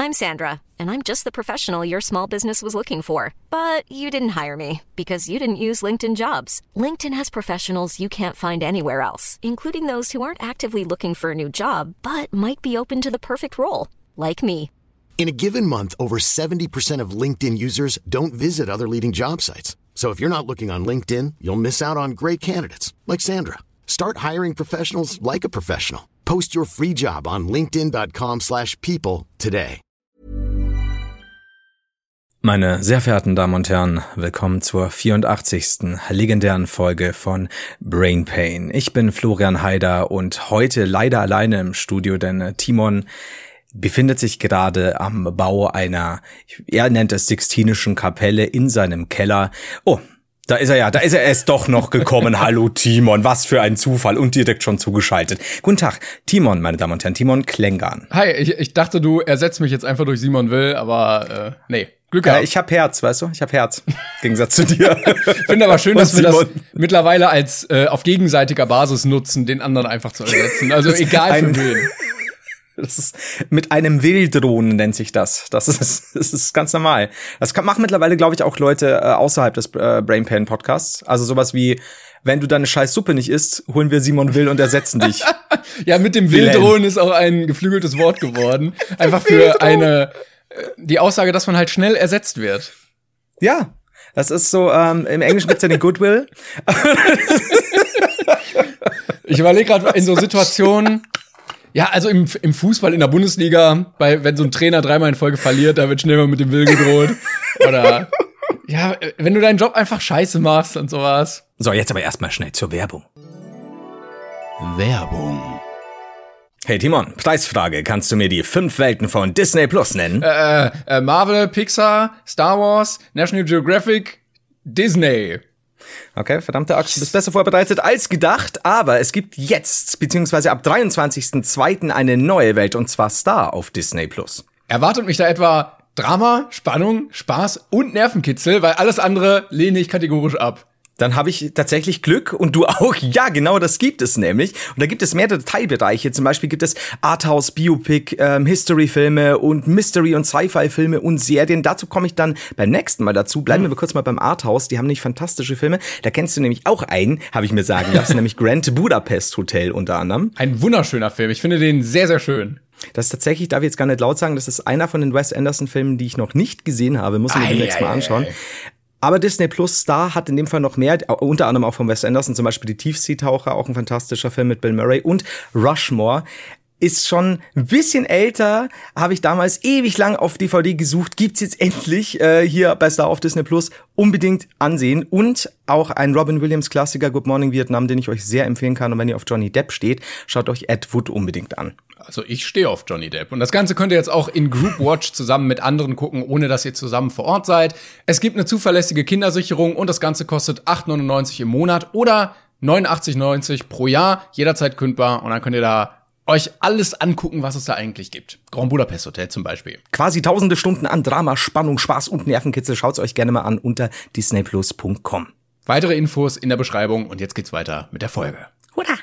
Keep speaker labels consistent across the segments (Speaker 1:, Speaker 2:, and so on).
Speaker 1: I'm Sandra, and I'm just the professional your small business was looking for. But you didn't hire me because you didn't use LinkedIn Jobs. LinkedIn has professionals you can't find anywhere else, including those who aren't actively looking for a new job, but might be open to the perfect role, like me.
Speaker 2: In a given month, over 70% of LinkedIn users don't visit other leading job sites. So if you're not looking on LinkedIn, you'll miss out on great candidates like Sandra. Start hiring professionals like a professional. Post your free job on linkedin.com/people today.
Speaker 3: Meine sehr verehrten Damen und Herren, willkommen zur 84. legendären Folge von Brain Pain. Ich bin Florian Haider und heute leider alleine im Studio, denn Timon befindet sich gerade am Bau einer, er nennt es Sixtinischen Kapelle in seinem Keller. Oh, da ist er erst doch noch gekommen. Hallo Timon, was für ein Zufall und direkt schon zugeschaltet. Guten Tag, Timon, meine Damen und Herren, Timon Klengarn.
Speaker 4: Hi, ich dachte, du ersetzt mich jetzt einfach durch Simon Will, aber nee, Glück gehabt.
Speaker 3: Ich hab Herz, weißt du, ich hab Herz, im Gegensatz zu dir.
Speaker 4: Finde aber schön, dass wir das mittlerweile als auf gegenseitiger Basis nutzen, den anderen einfach zu ersetzen. Also egal für wen.
Speaker 3: Das ist mit einem Willdrohnen nennt sich das. Das ist ganz normal. Das machen mittlerweile, glaube ich, auch Leute außerhalb des Brain Pain Podcasts. Also sowas wie, wenn du deine scheiß Suppe nicht isst, holen wir Simon Will und ersetzen dich.
Speaker 4: Ja, mit dem Willdrohnen ist auch ein geflügeltes Wort geworden. Einfach für die Aussage, dass man halt schnell ersetzt wird.
Speaker 3: Ja, das ist so, im Englischen gibt's ja den Goodwill.
Speaker 4: Ich überlege gerade in so Situationen. Ja, also im Fußball in der Bundesliga, wenn so ein Trainer dreimal in Folge verliert, da wird schnell mal mit dem Will gedroht. Oder, ja, wenn du deinen Job einfach scheiße machst und sowas.
Speaker 3: So, jetzt aber erstmal schnell zur Werbung.
Speaker 4: Werbung.
Speaker 3: Hey Timon, Preisfrage. Kannst du mir die 5 Welten von Disney Plus nennen?
Speaker 4: Marvel, Pixar, Star Wars, National Geographic, Disney.
Speaker 3: Okay, verdammte Axt, du bist besser vorbereitet als gedacht, aber es gibt jetzt, beziehungsweise ab 23.02. eine neue Welt, und zwar Star auf Disney Plus.
Speaker 4: Erwartet mich da etwa Drama, Spannung, Spaß und Nervenkitzel, weil alles andere lehne ich kategorisch ab.
Speaker 3: Dann habe ich tatsächlich Glück und du auch. Ja, genau, das gibt es nämlich. Und da gibt es mehrere Teilbereiche. Zum Beispiel gibt es Arthouse, Biopic, History-Filme und Mystery- und Sci-Fi-Filme und Serien. Dazu komme ich dann beim nächsten Mal dazu. Bleiben wir kurz mal beim Arthouse. Die haben nämlich fantastische Filme. Da kennst du nämlich auch einen, habe ich mir sagen lassen, nämlich Grand Budapest Hotel unter anderem.
Speaker 4: Ein wunderschöner Film. Ich finde den sehr, sehr schön.
Speaker 3: Das ist tatsächlich, darf ich jetzt gar nicht laut sagen, das ist einer von den Wes Anderson-Filmen, die ich noch nicht gesehen habe. Muss ich mir demnächst mal anschauen. Aber Disney Plus Star hat in dem Fall noch mehr, unter anderem auch von Wes Anderson, zum Beispiel die Tiefseetaucher, auch ein fantastischer Film mit Bill Murray, und Rushmore. Ist schon ein bisschen älter, habe ich damals ewig lang auf DVD gesucht, gibt's jetzt endlich hier bei Star auf Disney Plus, unbedingt ansehen. Und auch ein Robin Williams Klassiker, Good Morning Vietnam, den ich euch sehr empfehlen kann. Und wenn ihr auf Johnny Depp steht, schaut euch Ed Wood unbedingt an.
Speaker 4: Also ich stehe auf Johnny Depp. Und das Ganze könnt ihr jetzt auch in Group Watch zusammen mit anderen gucken, ohne dass ihr zusammen vor Ort seid. Es gibt eine zuverlässige Kindersicherung und das Ganze kostet 8,99 im Monat oder 89,90 pro Jahr, jederzeit kündbar. Und dann könnt ihr da euch alles angucken, was es da eigentlich gibt. Grand Budapest Hotel zum Beispiel.
Speaker 3: Quasi tausende Stunden an Drama, Spannung, Spaß und Nervenkitzel. Schaut's euch gerne mal an unter disneyplus.com.
Speaker 4: Weitere Infos in der Beschreibung und jetzt geht's weiter mit der Folge.
Speaker 3: Hurra!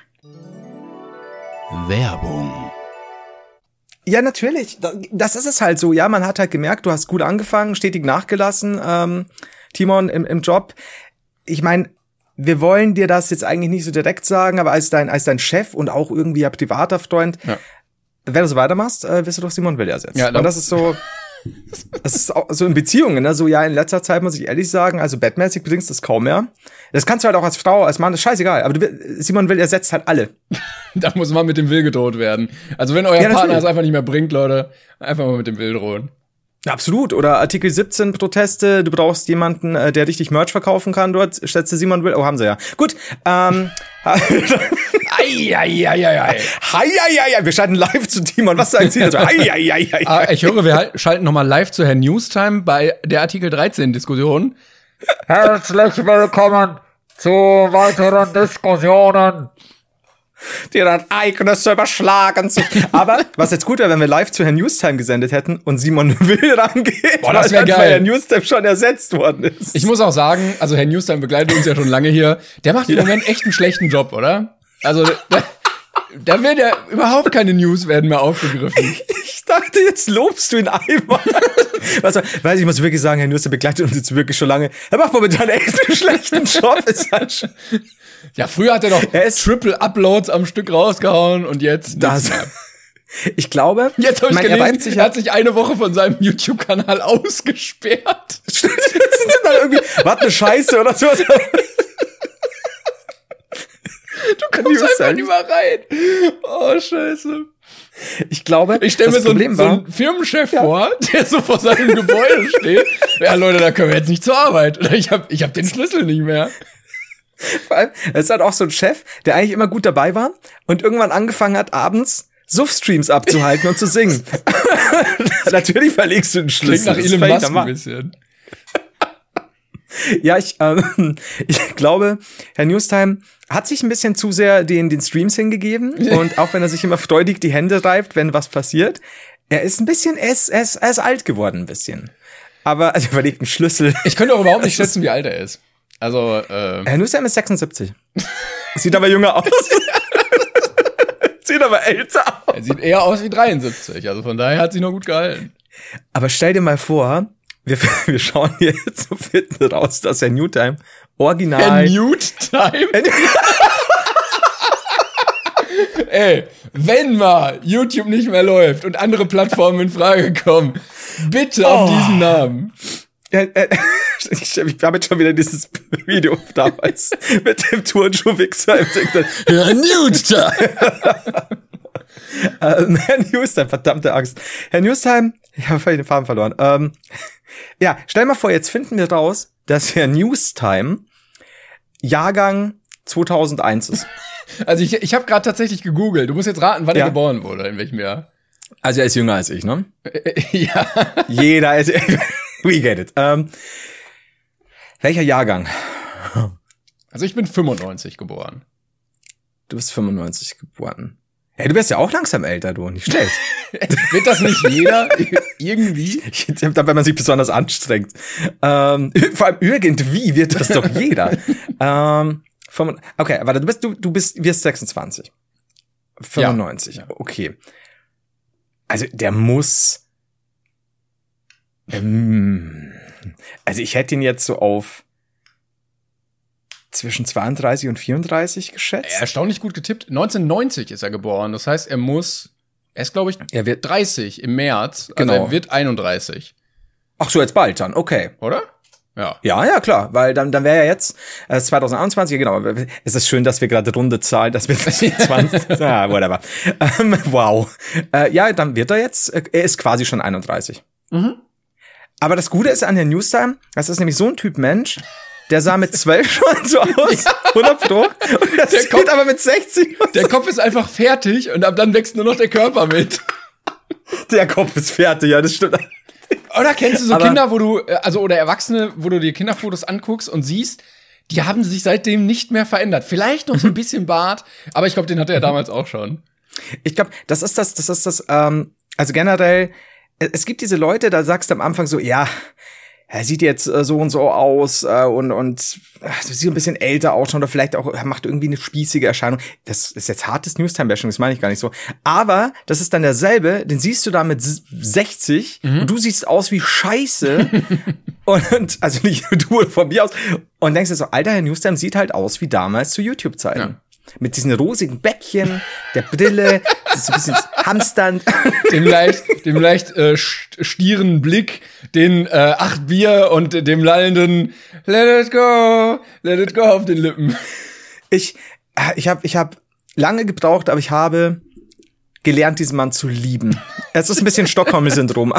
Speaker 4: Werbung.
Speaker 3: Ja, natürlich. Das ist es halt so. Ja, man hat halt gemerkt, du hast gut angefangen, stetig nachgelassen, Timon, im Job. Ich meine, wir wollen dir das jetzt eigentlich nicht so direkt sagen, aber als dein Chef und auch irgendwie ein privater Freund, ja. Wenn du so weitermachst, wirst du doch Simon Will ersetzen. Ja, und das ist so, das ist auch so in Beziehungen, ne? So, ja, in letzter Zeit muss ich ehrlich sagen, also bettmäßig bedingst du das kaum mehr. Das kannst du halt auch als Frau, als Mann, das ist scheißegal. Aber Simon Will ersetzt halt alle.
Speaker 4: Da muss man mit dem Will gedroht werden. Also wenn euer Partner es einfach nicht mehr bringt, Leute, einfach mal mit dem Will drohen.
Speaker 3: Absolut. Oder Artikel 17 Proteste, du brauchst jemanden, der richtig Merch verkaufen kann dort, stellst du Simon Will. Oh, haben sie ja. Gut. Wir schalten live zu Timon. Was sagen Sie dazu?
Speaker 4: Ich höre, wir schalten nochmal live zu Herrn Newstime bei der Artikel 13 Diskussion.
Speaker 5: Herzlich willkommen zu weiteren Diskussionen.
Speaker 3: Die dann Ereignisse überschlagen sich. Aber was jetzt gut wäre, wenn wir live zu Herrn Newstime gesendet hätten und Simon Will rangeht,
Speaker 4: boah, das wäre geil,
Speaker 3: weil Herr Newstime schon ersetzt worden ist.
Speaker 4: Ich muss auch sagen, also Herr Newstime begleitet uns ja schon lange hier. Der macht im Moment echt einen schlechten Job, oder? Also Da werden ja überhaupt keine News werden mehr aufgegriffen.
Speaker 3: Ich dachte, jetzt lobst du ihn einmal. Weiß ich, muss wirklich sagen, Herr News, der begleitet uns jetzt wirklich schon lange. Er macht momentan echt einen schlechten Job.
Speaker 4: Ja, früher hat er doch Triple Uploads am Stück rausgehauen und jetzt
Speaker 3: das. Ich glaube,
Speaker 4: jetzt habe ich gelesen, er hat sich eine Woche von seinem YouTube-Kanal ausgesperrt.
Speaker 3: Stimmt, jetzt sind dann irgendwie, was eine Scheiße oder sowas.
Speaker 4: Du kommst einfach nicht mal rein. Oh, Scheiße.
Speaker 3: Ich glaube,
Speaker 4: ich stelle mir so einen Firmenchef vor, der so vor seinem Gebäude steht. Ja, Leute, da können wir jetzt nicht zur Arbeit. Oder ich hab den Schlüssel nicht mehr.
Speaker 3: Vor allem, es ist halt auch so ein Chef, der eigentlich immer gut dabei war und irgendwann angefangen hat, abends Suff-Streams abzuhalten und zu singen. Natürlich verlegst du den Schlüssel.
Speaker 4: Klingt nach Elon Musk ein bisschen.
Speaker 3: Ja, ich glaube, Herr Newstime hat sich ein bisschen zu sehr den Streams hingegeben. Und auch wenn er sich immer freudig die Hände reibt, wenn was passiert, er ist alt geworden ein bisschen. Aber, also überlegt einen Schlüssel.
Speaker 4: Ich könnte auch überhaupt nicht schätzen, wie alt er ist. Also,
Speaker 3: Herr Newstime ist 76. Sieht aber jünger aus. Sieht aber älter aus.
Speaker 4: Er sieht eher aus wie 73. Also von daher hat sich noch gut gehalten.
Speaker 3: Aber stell dir mal vor, wir schauen hier jetzt so finden raus, dass Herr Newtime original...
Speaker 4: Herr Newtime? Ey, wenn mal YouTube nicht mehr läuft und andere Plattformen in Frage kommen, bitte auf diesen Namen.
Speaker 3: Ich habe jetzt schon wieder dieses Video damals mit dem Turnschuh-Wichser im TikTok. Herr Newtime! Herr Newstime, verdammte Angst. Herr Newstime, ich habe völlig den Faden verloren. Ja, stell mal vor, jetzt finden wir raus, dass Herr Newstime Jahrgang 2001 ist.
Speaker 4: Also ich habe gerade tatsächlich gegoogelt. Du musst jetzt raten, wann er geboren wurde, in welchem Jahr.
Speaker 3: Also er ist jünger als ich, ne?
Speaker 4: Ja.
Speaker 3: Jeder ist... We get it. Welcher Jahrgang?
Speaker 4: Also ich bin 95 geboren.
Speaker 3: Du bist 95 geboren. Hey, du wirst ja auch langsam älter, du. Nicht schlecht.
Speaker 4: Wird das nicht jeder? Irgendwie?
Speaker 3: Ich glaube, wenn man sich besonders anstrengt. Vor allem irgendwie wird das doch jeder. Okay, warte, du wirst 26. 95, ja. Okay. Also der muss... Also ich hätte ihn jetzt so auf zwischen 32 und 34 geschätzt.
Speaker 4: Erstaunlich gut getippt. 1990 ist er geboren. Das heißt, er ist, glaube ich,
Speaker 3: er wird
Speaker 4: 30 im März.
Speaker 3: Genau.
Speaker 4: Also er wird 31.
Speaker 3: Ach so, jetzt bald dann. Okay.
Speaker 4: Oder? Ja.
Speaker 3: Ja, klar. Weil dann wäre ja jetzt 2021, genau. Es ist schön, dass wir gerade runde Zahlen, dass wir 20, whatever. Wow. Ja, dann wird er ist quasi schon 31. Mhm. Aber das Gute ist an Herrn Newstime, das ist nämlich so ein Typ Mensch, der sah mit 12 schon so aus, 100 Pro, und der sieht aber mit 60 aus.
Speaker 4: Der Kopf ist einfach fertig und ab dann wächst nur noch der Körper mit.
Speaker 3: Der Kopf ist fertig, ja, das stimmt.
Speaker 4: Oder kennst du so Kinder, oder Erwachsene, wo du dir Kinderfotos anguckst und siehst, die haben sich seitdem nicht mehr verändert. Vielleicht noch so ein bisschen Bart, aber ich glaube, den hatte er damals auch schon.
Speaker 3: Ich glaube, das ist das, also generell, es gibt diese Leute, da sagst du am Anfang so, ja, er sieht jetzt so und so aus und sieht ein bisschen älter aus oder vielleicht auch macht irgendwie eine spießige Erscheinung. Das ist jetzt hartes Newstime-Bashing, das meine ich gar nicht so. Aber das ist dann derselbe, den siehst du da mit 60 und du siehst aus wie Scheiße und also nicht du von mir aus und denkst dir so, alter, Herr Newstime sieht halt aus wie damals zu YouTube-Zeiten. Ja. Mit diesen rosigen Bäckchen, der Brille, so ein bisschen Hamstern.
Speaker 4: Dem leicht stieren Blick, den 8 Bier und dem lallenden Let it go auf den Lippen.
Speaker 3: Ich hab lange gebraucht, aber ich habe gelernt, diesen Mann zu lieben. Es ist ein bisschen Stockholm-Syndrom.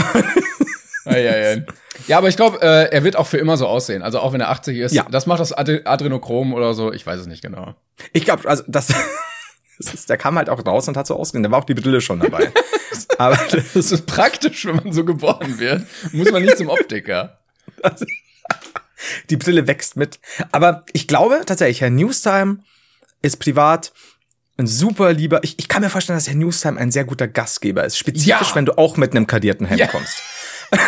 Speaker 4: Ja, aber ich glaube, er wird auch für immer so aussehen. Also auch wenn er 80 ist. Ja. Das macht das Adrenochrom oder so. Ich weiß es nicht genau.
Speaker 3: Ich glaube, also der kam halt auch raus und hat so ausgesehen. Da war auch die Brille schon dabei. Aber
Speaker 4: das ist praktisch, wenn man so geboren wird. Muss man nicht zum Optiker.
Speaker 3: Die Brille wächst mit. Aber ich glaube tatsächlich, Herr Newstime ist privat ein super lieber. Ich kann mir vorstellen, dass Herr Newstime ein sehr guter Gastgeber ist. Spezifisch, wenn du auch mit einem kadierten Hemd kommst.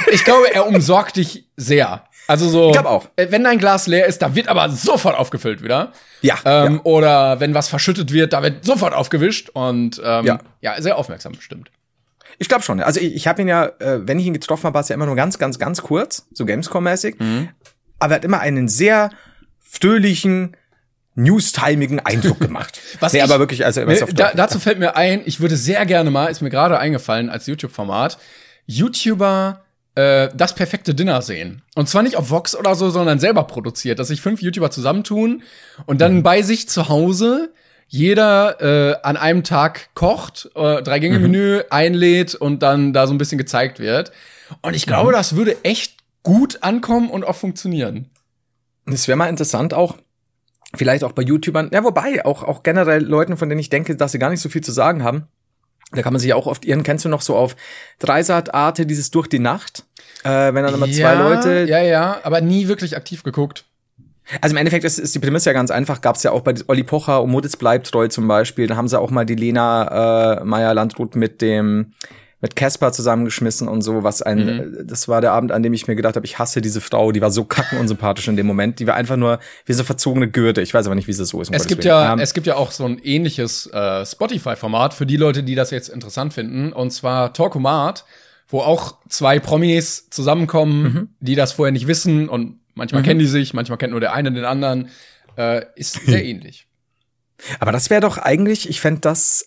Speaker 4: Ich glaube, er umsorgt dich sehr. Also so,
Speaker 3: ich glaube auch.
Speaker 4: Wenn dein Glas leer ist, da wird aber sofort aufgefüllt wieder.
Speaker 3: Ja.
Speaker 4: Oder wenn was verschüttet wird, da wird sofort aufgewischt. Und ja, sehr aufmerksam bestimmt.
Speaker 3: Ich glaube schon. Also ich habe ihn ja, wenn ich ihn getroffen habe, war es ja immer nur ganz, ganz, ganz kurz, so Gamescom-mäßig. Aber er hat immer einen sehr fröhlichen, newstimigen Eindruck gemacht. Aber wirklich, also
Speaker 4: dazu fällt mir ein, ich würde sehr gerne mal, ist mir gerade eingefallen als YouTube-Format, YouTuber das perfekte Dinner sehen. Und zwar nicht auf Vox oder so, sondern selber produziert, dass sich 5 YouTuber zusammentun und dann bei sich zu Hause jeder an einem Tag kocht, 3-Gänge-Menü einlädt und dann da so ein bisschen gezeigt wird. Und ich glaube, das würde echt gut ankommen und auch funktionieren.
Speaker 3: Das wäre mal interessant auch, vielleicht auch bei YouTubern, ja, wobei, auch generell Leuten, von denen ich denke, dass sie gar nicht so viel zu sagen haben. Da kann man sich ja auch oft irren. Kennst du noch so auf Dreisat Arte dieses Durch die Nacht? Wenn dann immer 2 Leute.
Speaker 4: Ja, aber nie wirklich aktiv geguckt.
Speaker 3: Also im Endeffekt ist die Prämisse ja ganz einfach. Gab's ja auch bei Olli Pocher und Moritz bleibt treu zum Beispiel. Da haben sie auch mal die Lena Meyer-Landrut mit Casper zusammengeschmissen und so, das war der Abend, an dem ich mir gedacht habe, ich hasse diese Frau, die war so kackenunsympathisch in dem Moment, die war einfach nur wie so verzogene Gürtel. Ich weiß aber nicht, wie sie so ist.
Speaker 4: Es gibt ja auch so ein ähnliches Spotify-Format für die Leute, die das jetzt interessant finden, und zwar Talkomat, wo auch 2 Promis zusammenkommen, die das vorher nicht wissen, und manchmal kennen die sich, manchmal kennt nur der eine den anderen, ist sehr ähnlich.
Speaker 3: Aber das wäre doch eigentlich, ich fände das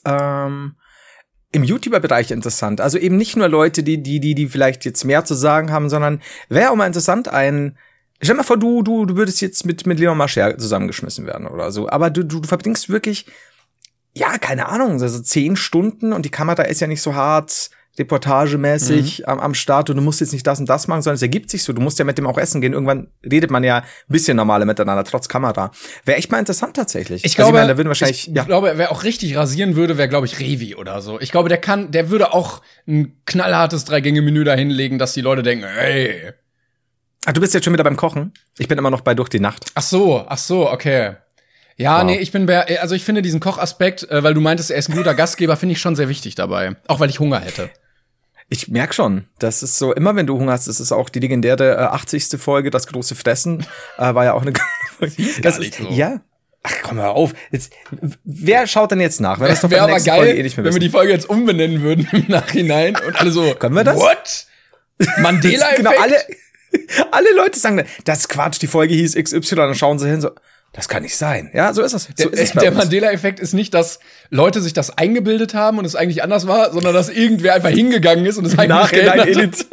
Speaker 3: im YouTuber-Bereich interessant. Also eben nicht nur Leute, die vielleicht jetzt mehr zu sagen haben, sondern wäre auch mal interessant, stell dir mal vor, du würdest jetzt mit Leon Mascher zusammengeschmissen werden oder so. Aber du verbringst wirklich, ja, keine Ahnung, also 10 Stunden und die Kamera ist ja nicht so hart reportagemäßig am Start und du musst jetzt nicht das und das machen, sondern es ergibt sich so. Du musst ja mit dem auch essen gehen. Irgendwann redet man ja ein bisschen normaler miteinander, trotz Kamera. Wäre echt mal interessant tatsächlich.
Speaker 4: Ich glaube,
Speaker 3: da würden wahrscheinlich,
Speaker 4: ich glaube, wer auch richtig rasieren würde, wäre, glaube ich, Revi oder so. Ich glaube, der würde auch ein knallhartes 3-Gänge-Menü da hinlegen, dass die Leute denken, ey.
Speaker 3: Ach, du bist jetzt schon wieder beim Kochen? Ich bin immer noch bei Durch die Nacht.
Speaker 4: Ach so, okay. Ja, wow. Nee, ich finde diesen Kochaspekt, weil du meintest, er ist ein guter Gastgeber, finde ich schon sehr wichtig dabei. Auch weil ich Hunger hätte.
Speaker 3: Ich merk schon, das ist so, immer wenn du Hunger hast, das ist auch die legendäre 80. Folge, das große Fressen, war ja auch eine
Speaker 4: das ist so.
Speaker 3: Ja. Ach, komm mal auf. Jetzt, wer schaut denn jetzt nach?
Speaker 4: Wäre aber geil, Folge nicht mehr wenn wir die Folge jetzt umbenennen würden im Nachhinein und alle so,
Speaker 3: können wir das?
Speaker 4: What? Mandela-Effekt?
Speaker 3: Genau, alle Leute sagen, das ist Quatsch, die Folge hieß XY, dann schauen sie hin, so, das kann nicht sein. Ja, so ist es.
Speaker 4: Der Mandela-Effekt ist nicht, dass Leute sich das eingebildet haben und es eigentlich anders war, sondern dass irgendwer einfach hingegangen ist und es eigentlich geändert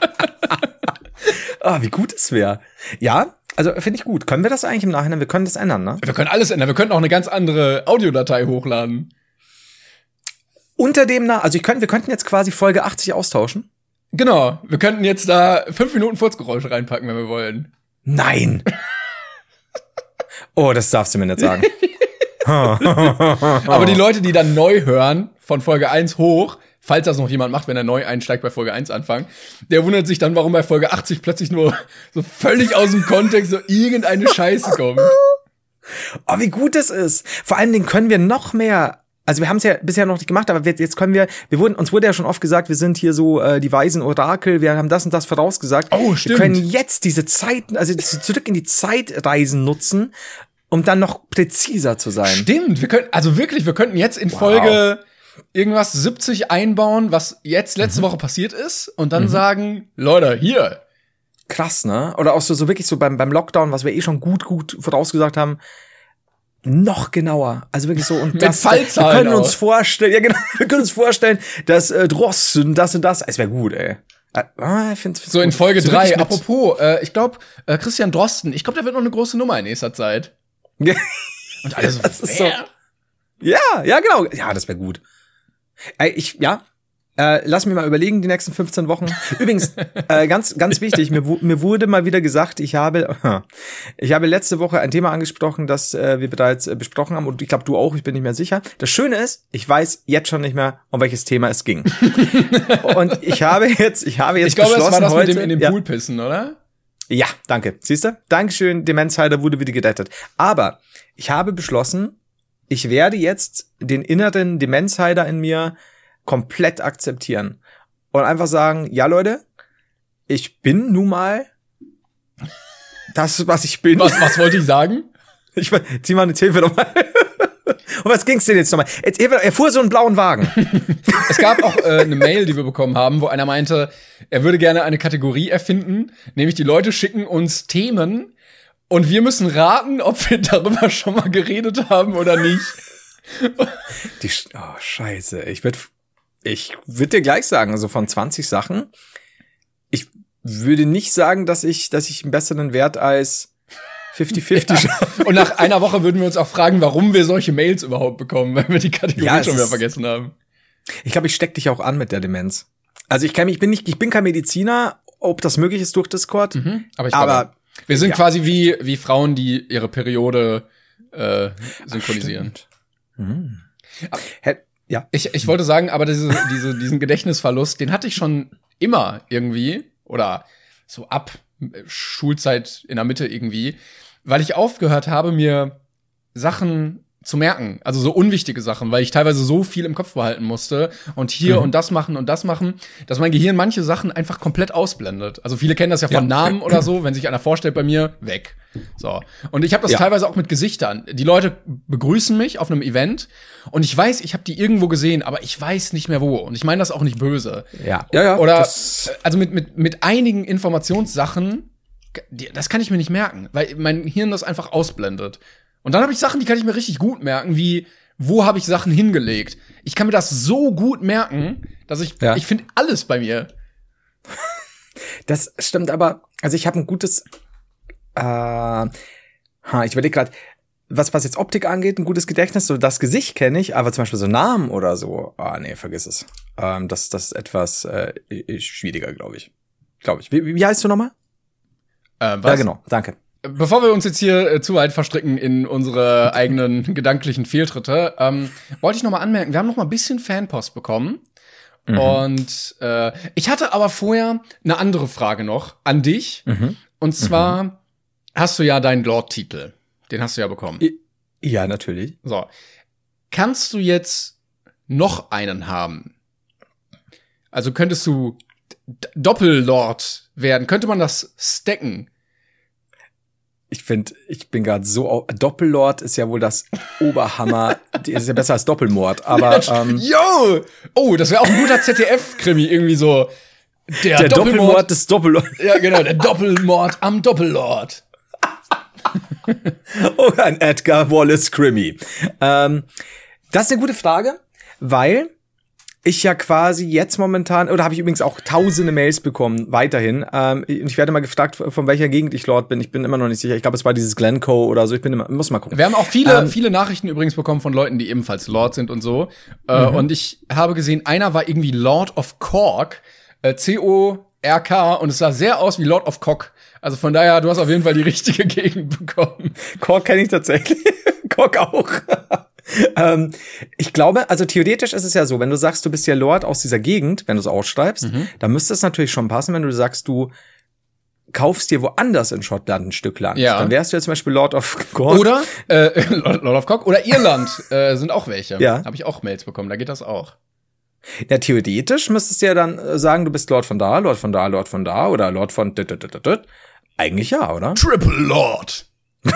Speaker 3: hat. Wie gut es wäre. Ja, also finde ich gut. Können wir das eigentlich im Nachhinein? Wir können das ändern, ne?
Speaker 4: Wir können alles ändern. Wir könnten auch eine ganz andere Audiodatei hochladen.
Speaker 3: Unter dem also wir könnten jetzt quasi Folge 80 austauschen.
Speaker 4: Genau. Wir könnten jetzt da 5 Minuten Furzgeräusche reinpacken, wenn wir wollen.
Speaker 3: Nein. Oh, das darfst du mir nicht sagen.
Speaker 4: Aber die Leute, die dann neu hören, von Folge 1 hoch, falls das noch jemand macht, wenn er neu einsteigt bei Folge 1 anfangen, der wundert sich dann, warum bei Folge 80 plötzlich nur so völlig aus dem Kontext so irgendeine Scheiße kommt.
Speaker 3: Oh, wie gut das ist. Vor allen Dingen können wir noch mehr. Also wir haben es ja bisher noch nicht gemacht, aber jetzt können uns wurde ja schon oft gesagt, wir sind hier so die weisen Orakel, wir haben das und das vorausgesagt.
Speaker 4: Oh, stimmt.
Speaker 3: Wir können jetzt diese Zeiten, also zurück in die Zeitreisen nutzen, um dann noch präziser zu sein.
Speaker 4: Stimmt, wir könnten jetzt in Folge irgendwas 70 einbauen, was jetzt letzte Woche passiert ist und dann sagen, Leute, hier.
Speaker 3: Krass, ne? Oder auch so wirklich so beim Lockdown, was wir eh schon gut vorausgesagt haben, noch genauer, also wirklich so und
Speaker 4: mit Fallzahlen.
Speaker 3: Wir können uns vorstellen, ja genau, wir können uns vorstellen, dass Drosten das und das, es wäre gut, ey. Ich find's
Speaker 4: so gut. In Folge 3, apropos, ich glaube, Christian Drosten, ich glaube, der wird noch eine große Nummer in nächster Zeit.
Speaker 3: Ja.
Speaker 4: Und alle so,
Speaker 3: so, ja, genau, ja, das wäre gut. Lass mich mal überlegen, die nächsten 15 Wochen. Übrigens, ganz wichtig, mir wurde mal wieder gesagt, ich habe letzte Woche ein Thema angesprochen, das wir bereits besprochen haben und ich glaube, du auch, ich bin nicht mehr sicher. Das Schöne ist, ich weiß jetzt schon nicht mehr, um welches Thema es ging. Und ich habe jetzt
Speaker 4: ich glaube,
Speaker 3: beschlossen,
Speaker 4: es war das
Speaker 3: heute,
Speaker 4: mit dem in den Pool pissen, oder?
Speaker 3: Ja, danke. Siehst du? Dankeschön, Demenzheiler wurde wieder gerettet. Aber ich habe beschlossen, ich werde jetzt den inneren Demenzheiler in mir komplett akzeptieren und einfach sagen, ja Leute, ich bin nun mal das, was ich bin.
Speaker 4: Was wollte ich sagen?
Speaker 3: Zieh mal eine Hilfe nochmal. Und was ging's denn jetzt nochmal? Er fuhr so einen blauen Wagen.
Speaker 4: Es gab auch eine Mail, die wir bekommen haben, wo einer meinte, er würde gerne eine Kategorie erfinden, nämlich die Leute schicken uns Themen und wir müssen raten, ob wir darüber schon mal geredet haben oder nicht.
Speaker 3: Scheiße. Ich würde dir gleich sagen, also von 20 Sachen, ich würde nicht sagen, dass ich einen besseren Wert als 50-50
Speaker 4: ja. Und nach einer Woche würden wir uns auch fragen, warum wir solche Mails überhaupt bekommen, weil wir die Kategorie schon wieder vergessen haben.
Speaker 3: Ich glaube, ich steck dich auch an mit der Demenz. Also ich bin kein Mediziner, ob das möglich ist durch Discord.
Speaker 4: Aber ich glaube, wir sind quasi wie Frauen, die ihre Periode synchronisieren.
Speaker 3: Ja.
Speaker 4: Ich wollte sagen, aber diesen Gedächtnisverlust, den hatte ich schon immer irgendwie oder so ab Schulzeit in der Mitte irgendwie, weil ich aufgehört habe, mir Sachen zu merken, also so unwichtige Sachen, weil ich teilweise so viel im Kopf behalten musste und hier und das machen, dass mein Gehirn manche Sachen einfach komplett ausblendet. Also viele kennen das ja von Namen oder so, wenn sich einer vorstellt bei mir, weg. So. Und ich habe das teilweise auch mit Gesichtern. Die Leute begrüßen mich auf einem Event und ich weiß, ich habe die irgendwo gesehen, aber ich weiß nicht mehr wo. Und ich meine das auch nicht böse.
Speaker 3: Ja.
Speaker 4: Oder also mit einigen Informationssachen, das kann ich mir nicht merken, weil mein Hirn das einfach ausblendet. Und dann habe ich Sachen, die kann ich mir richtig gut merken, wie wo habe ich Sachen hingelegt. Ich kann mir das so gut merken, dass ich finde alles bei mir.
Speaker 3: Das stimmt, aber also ich habe ein gutes ich überlege gerade, was jetzt Optik angeht, ein gutes Gedächtnis, so das Gesicht kenne ich, aber zum Beispiel so Namen oder so, nee, vergiss es. Das ist etwas schwieriger, glaube ich. Wie heißt du nochmal?
Speaker 4: Was?
Speaker 3: Ja, genau, danke.
Speaker 4: Bevor wir uns jetzt hier zu weit verstricken in unsere eigenen gedanklichen Fehltritte, wollte ich noch mal anmerken, wir haben noch mal ein bisschen Fanpost bekommen. Und ich hatte aber vorher eine andere Frage noch an dich. Und zwar hast du ja deinen Lord-Titel. Den hast du ja bekommen.
Speaker 3: Ja, natürlich.
Speaker 4: So. Kannst du jetzt noch einen haben? Also könntest du Doppellord werden? Könnte man das stacken?
Speaker 3: Ich bin gerade so Doppellord ist ja wohl das Oberhammer. Ist ja besser als Doppelmord, aber
Speaker 4: Yo! Oh, das wäre auch ein guter ZDF-Krimi, irgendwie so. Der
Speaker 3: Doppelmord des Doppellords.
Speaker 4: Ja, genau, der Doppelmord am Doppellord.
Speaker 3: Oh, ein Edgar Wallace-Krimi. Das ist eine gute Frage, weil ich ja quasi jetzt momentan, oder habe ich übrigens auch tausende Mails bekommen, weiterhin. Ich werde mal gefragt, von welcher Gegend ich Lord bin. Ich bin immer noch nicht sicher. Ich glaube, es war dieses Glencoe oder so. Muss mal gucken.
Speaker 4: Wir haben auch viele Nachrichten übrigens bekommen von Leuten, die ebenfalls Lord sind und so. Und ich habe gesehen, einer war irgendwie Lord of Cork. C-O-R-K. Und es sah sehr aus wie Lord of Cock. Also von daher, du hast auf jeden Fall die richtige Gegend bekommen.
Speaker 3: Cork kenne ich tatsächlich. Cork auch. Ich glaube, also theoretisch ist es ja so, wenn du sagst, du bist ja Lord aus dieser Gegend, wenn du es ausschreibst, dann müsste es natürlich schon passen, wenn du sagst, du kaufst dir woanders in Schottland ein Stück Land.
Speaker 4: Ja.
Speaker 3: Dann wärst du ja zum Beispiel Lord of Cork.
Speaker 4: Oder Lord of Cock oder Irland sind auch welche.
Speaker 3: Ja.
Speaker 4: Habe ich auch Mails bekommen, da geht das auch.
Speaker 3: Ja, theoretisch müsstest du ja dann sagen, du bist Lord von da, Lord von da, Lord von da oder Lord von Eigentlich ja, oder?
Speaker 4: Triple Lord.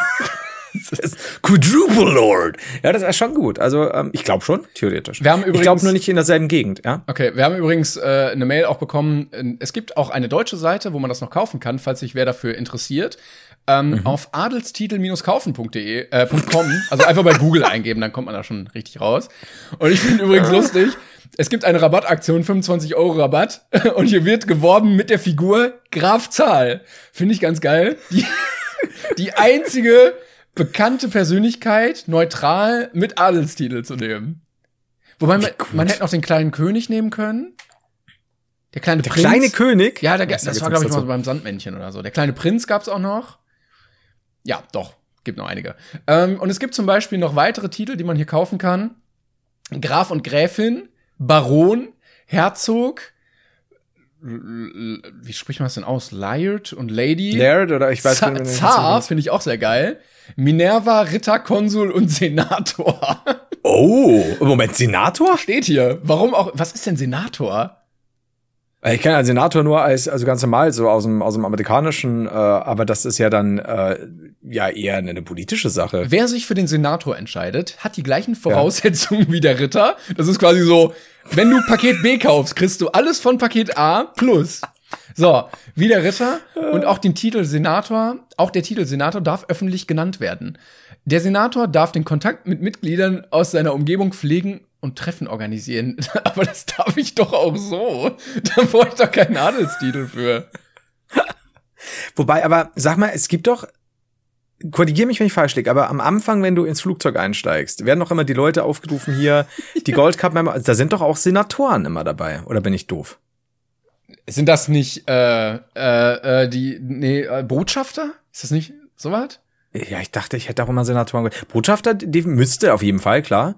Speaker 3: Quadruple Lord. Ja, das ist schon gut. Also, ich glaube schon, theoretisch.
Speaker 4: Wir haben übrigens,
Speaker 3: ich glaube nur nicht in derselben Gegend, ja.
Speaker 4: Okay, wir haben übrigens eine Mail auch bekommen. Es gibt auch eine deutsche Seite, wo man das noch kaufen kann, falls sich wer dafür interessiert. Auf adelstitel-kaufen.com, also einfach bei Google eingeben, dann kommt man da schon richtig raus. Und ich finde übrigens lustig, es gibt eine Rabattaktion, 25 € Rabatt, und hier wird geworben mit der Figur Graf Zahl. Finde ich ganz geil. Die einzige bekannte Persönlichkeit neutral mit Adelstitel zu nehmen. Wobei man hätte noch den kleinen König nehmen können. Der kleine Prinz.
Speaker 3: Der kleine König?
Speaker 4: Ja, das war, glaube ich, mal so beim Sandmännchen oder so. Der kleine Prinz gab's auch noch. Ja, doch, gibt noch einige. Und es gibt zum Beispiel noch weitere Titel, die man hier kaufen kann. Graf und Gräfin, Baron, Herzog, wie spricht man das denn aus? Laird und Lady?
Speaker 3: Laird oder ich weiß
Speaker 4: nicht. Zar finde ich auch sehr geil. Minerva, Ritter, Konsul und Senator.
Speaker 3: Oh, Moment, Senator?
Speaker 4: Steht hier. Warum auch? Was ist denn Senator?
Speaker 3: Ich kenne einen Senator nur also ganz normal, so aus dem amerikanischen, aber das ist ja dann ja eher eine politische Sache.
Speaker 4: Wer sich für den Senator entscheidet, hat die gleichen Voraussetzungen wie der Ritter. Das ist quasi so, wenn du Paket B kaufst, kriegst du alles von Paket A plus. So, wie der Ritter und auch den Titel Senator, auch der Titel Senator darf öffentlich genannt werden. Der Senator darf den Kontakt mit Mitgliedern aus seiner Umgebung pflegen und Treffen organisieren. Aber das darf ich doch auch so. Da brauche ich doch keinen Adelstitel für.
Speaker 3: Wobei, aber sag mal, es gibt doch, korrigier mich, wenn ich falsch liege, aber am Anfang, wenn du ins Flugzeug einsteigst, werden doch immer die Leute aufgerufen hier, die Gold Cup-Member, da sind doch auch Senatoren immer dabei. Oder bin ich doof?
Speaker 4: Sind das nicht Botschafter? Ist das nicht soweit?
Speaker 3: Ja, ich dachte, ich hätte auch immer Senatoren. Botschafter, die müsste auf jeden Fall, klar.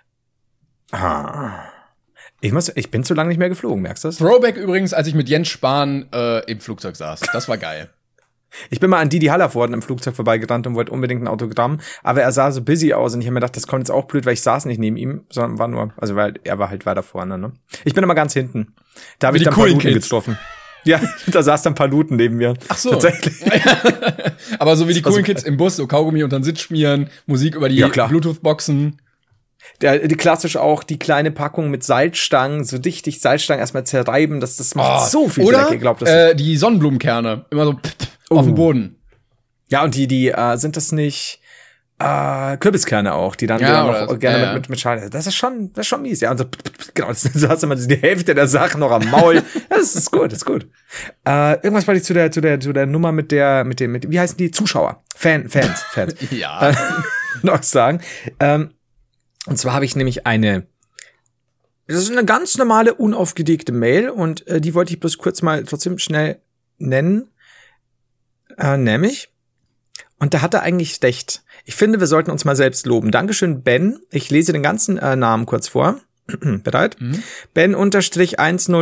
Speaker 3: Ich bin zu lange nicht mehr geflogen, merkst du das?
Speaker 4: Throwback übrigens, als ich mit Jens Spahn im Flugzeug saß. Das war geil.
Speaker 3: Ich bin mal an Didi Hallervorden im Flugzeug vorbeigerannt und wollte unbedingt ein Autogramm, aber er sah so busy aus und ich habe mir gedacht, das kommt jetzt auch blöd, weil ich saß nicht neben ihm, sondern war nur, also weil er war halt weiter vorne, ne? Ich bin immer ganz hinten. Da habe ich dann Paluten getroffen. Ja, da saß dann Paluten neben mir.
Speaker 4: Ach so.
Speaker 3: Tatsächlich.
Speaker 4: Aber so wie die coolen Kids im Bus, so Kaugummi unter den Sitz schmieren, Musik über die Bluetooth-Boxen.
Speaker 3: Die klassisch auch die kleine Packung mit Salzstangen, so dichtig Salzstangen erstmal zerreiben, das macht so viel Dreck, ihr glaubt das.
Speaker 4: Die Sonnenblumenkerne, immer so auf dem Boden.
Speaker 3: Ja, und die sind das nicht Kürbiskerne auch, die dann noch gerne mit Schale. Das ist schon mies, ja. Und so, genau, so hast du mal die Hälfte der Sachen noch am Maul. Das ist gut. Irgendwas wollte ich zu der Nummer mit wie heißen die? Zuschauer. Fans.
Speaker 4: Ja.
Speaker 3: Noch sagen. Und zwar habe ich nämlich das ist eine ganz normale, unaufgelegte Mail und die wollte ich bloß kurz mal trotzdem schnell nennen. Nämlich, und da hat er eigentlich recht. Ich finde, wir sollten uns mal selbst loben. Dankeschön, Ben. Ich lese den ganzen Namen kurz vor. Bereit? Ben unterstrich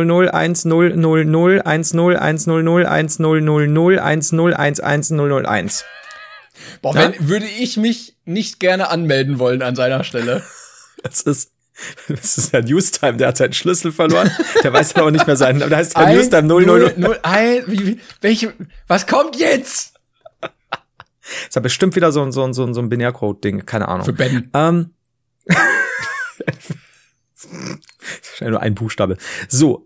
Speaker 3: 1001000101010001001.
Speaker 4: Boah, würde ich mich nicht gerne anmelden wollen an seiner Stelle.
Speaker 3: Das ist ja Newstime, der hat seinen Schlüssel verloren. Der weiß aber auch nicht mehr seinen. Da heißt ja Newstime 000.
Speaker 4: Was kommt jetzt?
Speaker 3: Das ist ja bestimmt wieder so ein Binärcode-Ding, keine Ahnung.
Speaker 4: Für Ben.
Speaker 3: Schnell nur ein Buchstabe. So,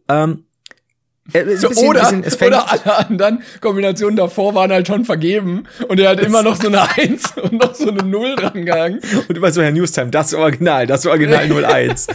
Speaker 4: oder alle anderen Kombinationen davor waren halt schon vergeben und er hat immer noch so eine 1 und noch so eine 0 drangehangen.
Speaker 3: Und immer so, Herr Newstime, das Original 01.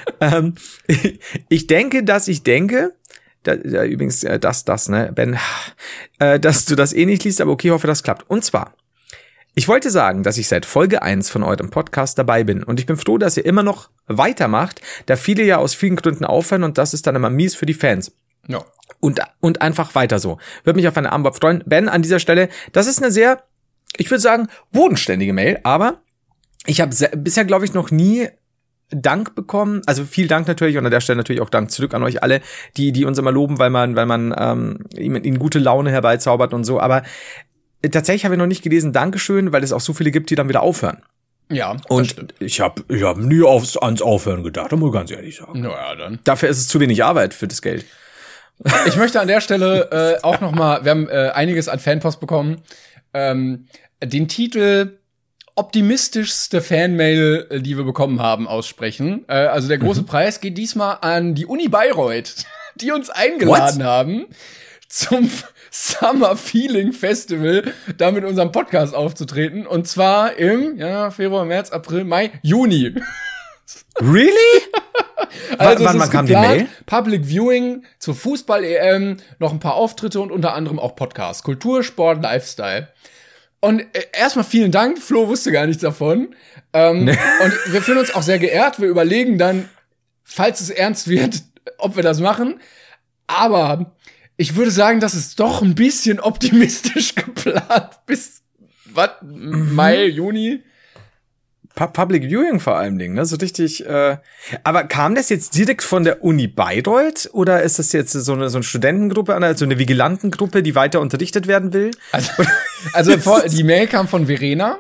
Speaker 3: Ich denke, übrigens, ne, Ben, dass du das eh nicht liest, aber okay, hoffe, das klappt. Und zwar, ich wollte sagen, dass ich seit Folge 1 von eurem Podcast dabei bin und ich bin froh, dass ihr immer noch weitermacht, da viele ja aus vielen Gründen aufhören und das ist dann immer mies für die Fans.
Speaker 4: Ja.
Speaker 3: Und einfach weiter so. Würde mich auf eine Antwort freuen. Ben, an dieser Stelle, das ist eine sehr, ich würde sagen, bodenständige Mail, aber ich habe bisher, glaube ich, noch nie Dank bekommen. Also viel Dank natürlich und an der Stelle natürlich auch Dank zurück an euch alle, die uns immer loben, weil man ihnen gute Laune herbeizaubert und so. Aber tatsächlich habe ich noch nicht gelesen, Dankeschön, weil es auch so viele gibt, die dann wieder aufhören.
Speaker 4: Ja,
Speaker 3: und ich hab nie ans Aufhören gedacht, muss ich ganz ehrlich sagen.
Speaker 4: Naja, dann.
Speaker 3: Dafür ist es zu wenig Arbeit für das Geld.
Speaker 4: Ich möchte an der Stelle auch noch mal, wir haben einiges an Fanpost bekommen, den Titel optimistischste Fanmail, die wir bekommen haben, aussprechen. Also der große Preis geht diesmal an die Uni Bayreuth, die uns eingeladen haben zum Summer Feeling Festival, da mit unserem Podcast aufzutreten. Und zwar im Februar, März, April, Mai, Juni.
Speaker 3: Really?
Speaker 4: Also
Speaker 3: wann kam die Mail?
Speaker 4: Public Viewing zur Fußball-EM, noch ein paar Auftritte und unter anderem auch Podcasts. Kultur, Sport, Lifestyle. Und erstmal vielen Dank, Flo wusste gar nichts davon. Und wir fühlen uns auch sehr geehrt. Wir überlegen dann, falls es ernst wird, ob wir das machen. Aber ich würde sagen, das ist doch ein bisschen optimistisch geplant. Bis Mai, Juni.
Speaker 3: Public Viewing vor allem, ne? So richtig. Aber kam das jetzt direkt von der Uni Bayreuth oder ist das jetzt so eine Studentengruppe, also eine Vigilantengruppe, die weiter unterrichtet werden will?
Speaker 4: Also die Mail kam von Verena.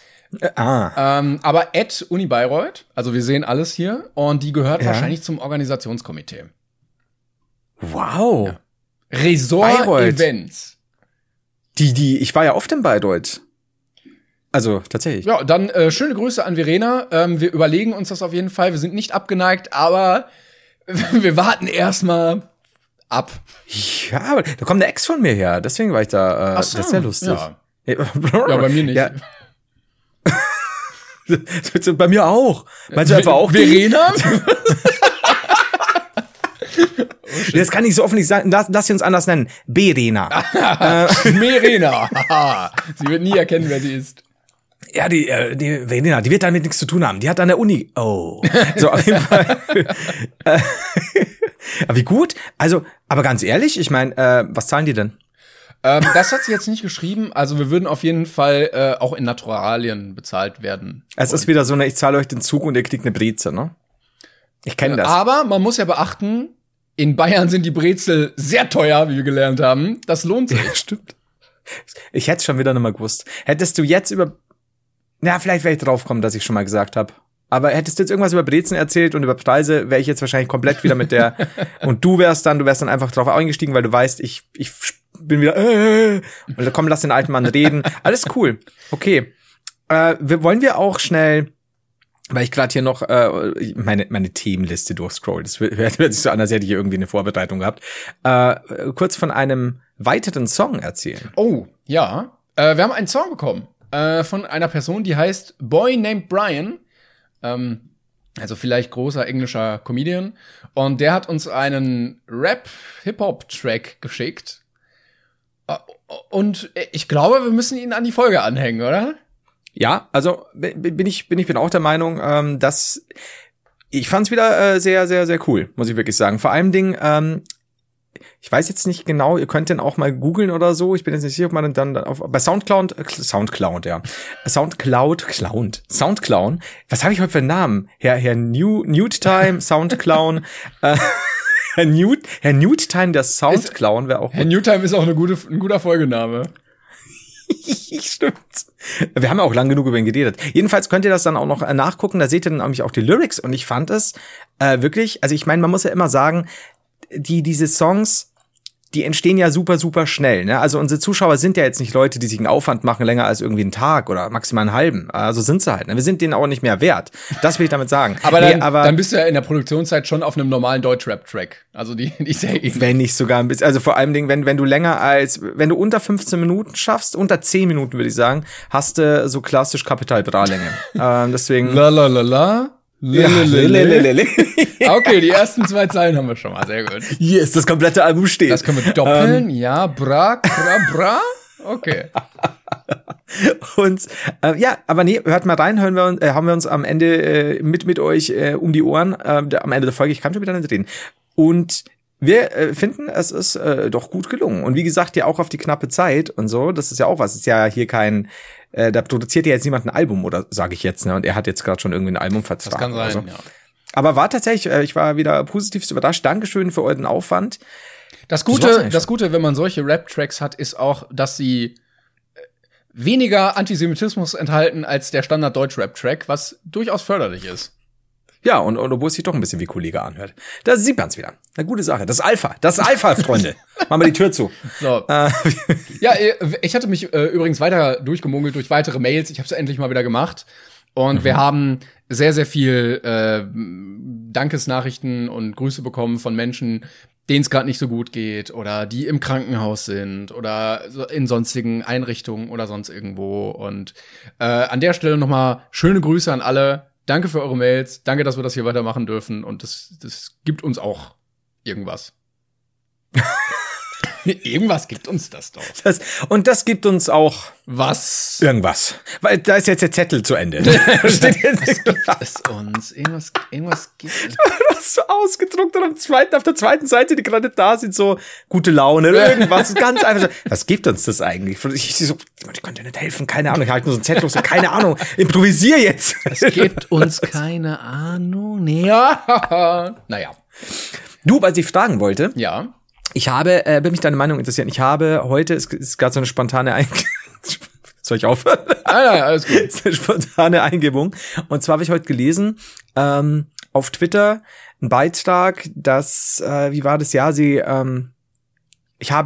Speaker 4: Aber @Uni Bayreuth, also wir sehen alles hier und die gehört wahrscheinlich zum Organisationskomitee.
Speaker 3: Wow.
Speaker 4: Ja. Resort-Events.
Speaker 3: Ich war ja oft in Bayreuth. Also, tatsächlich.
Speaker 4: Ja, dann schöne Grüße an Verena. Wir überlegen uns das auf jeden Fall. Wir sind nicht abgeneigt, aber wir warten erstmal ab.
Speaker 3: Ja, aber da kommt eine Ex von mir her. Deswegen war ich da.
Speaker 4: Ach so,
Speaker 3: das ist sehr lustig.
Speaker 4: Ja, ja bei mir nicht.
Speaker 3: Ja. Bei mir auch. Meinst du einfach auch
Speaker 4: Verena?
Speaker 3: Das kann ich so offen nicht sagen. Lass sie uns anders nennen. Berena.
Speaker 4: Verena. Sie wird nie erkennen, wer sie ist.
Speaker 3: Ja, die Verena, die wird damit nichts zu tun haben. Die hat an der Uni. Oh. So, auf jeden Fall. Aber wie gut. Also, aber ganz ehrlich, ich meine, was zahlen die denn?
Speaker 4: Das hat sie jetzt nicht geschrieben. Also wir würden auf jeden Fall auch in Naturalien bezahlt werden.
Speaker 3: Es ist wieder so eine, ich zahle euch den Zug und ihr kriegt eine Breze, ne? Ich kenne das.
Speaker 4: Aber man muss ja beachten, in Bayern sind die Brezel sehr teuer, wie wir gelernt haben. Das lohnt sich.
Speaker 3: Ja, stimmt. Ich hätte es schon wieder nicht mal gewusst. Hättest du jetzt vielleicht wäre ich drauf kommen, dass ich schon mal gesagt habe. Aber hättest du jetzt irgendwas über Brezen erzählt und über Preise, wäre ich jetzt wahrscheinlich komplett wieder mit der und du wärst dann einfach drauf eingestiegen, weil du weißt, ich bin wieder und komm, lass den alten Mann reden. Alles cool. Okay. Wollen wir auch schnell, weil ich gerade hier noch meine Themenliste durchscroll. Das hört sich so an, als hätte ich hier irgendwie eine Vorbereitung gehabt. Kurz von einem weiteren Song erzählen.
Speaker 4: Oh, ja. Wir haben einen Song bekommen von einer Person, die heißt Boy Named Brian. Also vielleicht großer englischer Comedian. Und der hat uns einen Rap-Hip-Hop-Track geschickt. Und ich glaube, wir müssen ihn an die Folge anhängen, oder?
Speaker 3: Ja, also bin ich auch der Meinung, dass ich fand's wieder sehr, sehr, sehr cool, muss ich wirklich sagen. Vor allem ich weiß jetzt nicht genau, ihr könnt den auch mal googeln oder so. Ich bin jetzt nicht sicher, ob man dann bei Soundcloud, was habe ich heute für einen Namen? Herr Newtime, Soundcloud, Herr Newtime, der Soundclown wäre auch.
Speaker 4: Herr Newtime ist auch ein guter Folgename.
Speaker 3: Stimmt. Wir haben ja auch lang genug über ihn geredet. Jedenfalls könnt ihr das dann auch noch nachgucken. Da seht ihr dann nämlich auch die Lyrics. Und ich fand es wirklich, also ich meine, man muss ja immer sagen, diese Songs, die entstehen ja super, super schnell. Ne? Also unsere Zuschauer sind ja jetzt nicht Leute, die sich einen Aufwand machen, länger als irgendwie einen Tag oder maximal einen halben. Also sind sie halt. Ne? Wir sind denen auch nicht mehr wert. Das will ich damit sagen.
Speaker 4: Aber dann bist du ja in der Produktionszeit schon auf einem normalen Deutschrap-Track. Also die sehr ähnlich.
Speaker 3: Wenn nicht sogar ein bisschen. Also vor allem, wenn du unter 15 Minuten schaffst, unter 10 Minuten würde ich sagen, hast du so klassisch Kapital Bra-Länge. Deswegen.
Speaker 4: La la la la. Okay, die ersten 2 Zeilen haben wir schon mal, sehr gut.
Speaker 3: Yes, das komplette Album steht.
Speaker 4: Das können wir doppeln, ja, bra. Okay.
Speaker 3: Und aber nee, hört mal rein, haben wir uns am Ende mit euch um die Ohren, am Ende der Folge, ich kann schon wieder nicht reden. Und wir finden, es ist doch gut gelungen. Und wie gesagt, ja auch auf die knappe Zeit und so, das ist ja auch was, ist ja hier kein da produziert ja jetzt niemand ein Album, oder sage ich jetzt, ne? Und er hat jetzt gerade schon irgendwie ein Albumvertrag.
Speaker 4: Das kann sein,
Speaker 3: so.
Speaker 4: ja.
Speaker 3: Aber war tatsächlich, ich war wieder positiv überrascht. Dankeschön für euren Aufwand.
Speaker 4: Das Gute, wenn man solche Rap-Tracks hat, ist auch, dass sie weniger Antisemitismus enthalten als der Standard-Deutsch-Rap-Track, was durchaus förderlich ist.
Speaker 3: Ja, und obwohl es sich doch ein bisschen wie Kollege anhört. Da sieht man's wieder. Eine gute Sache. Das ist Alpha, Freunde. Machen wir die Tür zu.
Speaker 4: So. Ja, ich hatte mich übrigens weiter durchgemogelt durch weitere Mails. Ich habe es endlich mal wieder gemacht. Und wir haben sehr, sehr viel Dankesnachrichten und Grüße bekommen von Menschen, denen es gerade nicht so gut geht oder die im Krankenhaus sind oder in sonstigen Einrichtungen oder sonst irgendwo. Und an der Stelle nochmal schöne Grüße an alle. Danke für eure Mails. Danke, dass wir das hier weitermachen dürfen. Und das gibt uns auch irgendwas. Irgendwas gibt uns das doch.
Speaker 3: Das gibt uns auch
Speaker 4: was?
Speaker 3: Irgendwas. Weil da ist jetzt der Zettel zu Ende.
Speaker 4: Steht jetzt was gibt es uns? Irgendwas gibt es.
Speaker 3: Du hast so ausgedruckt und auf der zweiten Seite, die gerade da sind, so gute Laune, irgendwas. Ganz einfach so, was gibt uns das eigentlich? Ich könnte nicht helfen, keine Ahnung. Ich halte nur so einen Zettel, so, keine Ahnung. Improvisier jetzt.
Speaker 4: Es gibt uns keine Ahnung. Ja. Naja.
Speaker 3: Du, was ich fragen wollte.
Speaker 4: Ja.
Speaker 3: Ich habe, wenn mich deine Meinung interessiert, es ist gerade so eine spontane soll ich aufhören?
Speaker 4: Nein, alles gut.
Speaker 3: Eine spontane Eingebung. Und zwar habe ich heute gelesen, auf Twitter, einen Beitrag, dass, wie war das? Ja, ich habe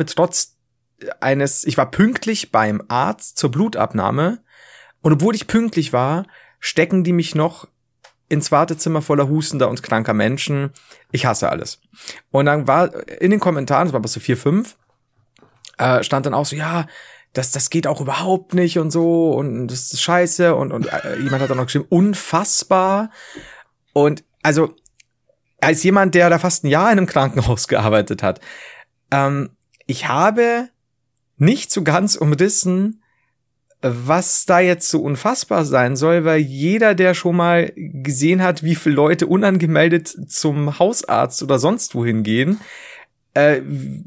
Speaker 3: ich war pünktlich beim Arzt zur Blutabnahme und obwohl ich pünktlich war, stecken die mich noch ins Wartezimmer voller hustender und kranker Menschen. Ich hasse alles. Und dann war in den Kommentaren, das war aber so 4, 5, stand dann auch so, ja, das geht auch überhaupt nicht und so und das ist scheiße und jemand hat dann noch geschrieben, unfassbar. Und also als jemand, der da fast ein Jahr in einem Krankenhaus gearbeitet hat, ich habe nicht so ganz umrissen, was da jetzt so unfassbar sein soll, weil jeder, der schon mal gesehen hat, wie viele Leute unangemeldet zum Hausarzt oder sonst wohin gehen, du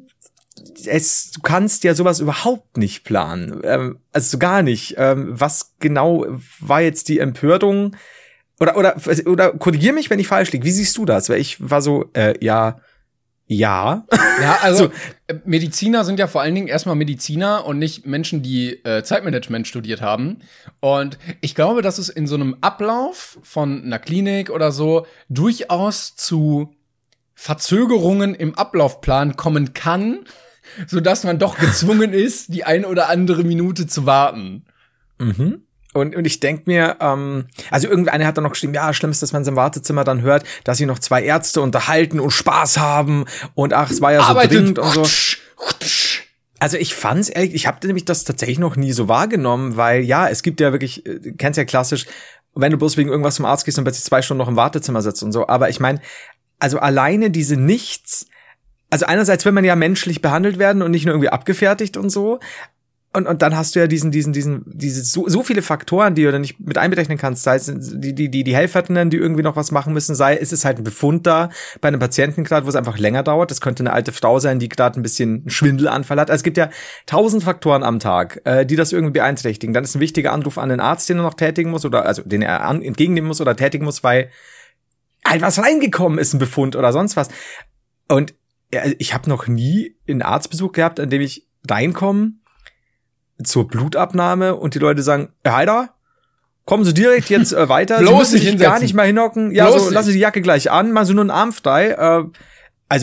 Speaker 3: kannst ja sowas überhaupt nicht planen. Also gar nicht. Was genau war jetzt die Empörung? Oder korrigier mich, wenn ich falsch liege. Wie siehst du das? Weil ich war so, ja. Ja,
Speaker 4: also so. Mediziner sind ja vor allen Dingen erstmal Mediziner und nicht Menschen, die Zeitmanagement studiert haben. Und ich glaube, dass es in so einem Ablauf von einer Klinik oder so durchaus zu Verzögerungen im Ablaufplan kommen kann, sodass man doch gezwungen ist, die eine oder andere Minute zu warten.
Speaker 3: Mhm. Und ich denke mir, also irgendeiner hat dann noch geschrieben, ja, schlimm ist, dass man im Wartezimmer dann hört, dass sich noch 2 Ärzte unterhalten und Spaß haben und ach, es war ja so dringend und so. Also ich fand's ehrlich, ich habe nämlich das tatsächlich noch nie so wahrgenommen, weil ja, es gibt ja wirklich, kennst ja klassisch, wenn du bloß wegen irgendwas zum Arzt gehst und plötzlich 2 Stunden noch im Wartezimmer sitzt und so. Aber ich meine, also alleine diese also einerseits will man ja menschlich behandelt werden und nicht nur irgendwie abgefertigt und so. Und dann hast du ja diese so viele Faktoren, die du dann nicht mit einberechnen kannst, sei es die Helferinnen, die irgendwie noch was machen müssen, sei es ist halt ein Befund da bei einem Patienten gerade, wo es einfach länger dauert. Das könnte eine alte Frau sein, die gerade ein bisschen einen Schwindelanfall hat. Also es gibt ja 1000 Faktoren am Tag, die das irgendwie beeinträchtigen. Dann ist ein wichtiger Anruf an den Arzt, den er noch tätigen muss oder also den er entgegennehmen muss oder tätigen muss, weil halt was reingekommen ist, ein Befund oder sonst was. Und ich habe noch nie einen Arztbesuch gehabt, an dem ich reinkomme zur Blutabnahme und die Leute sagen, Herr Heider, kommen Sie direkt jetzt weiter. Sie müssen sich gar nicht mal hinhocken. Ja, so lassen Sie die Jacke gleich an, machen Sie nur einen Arm frei. Also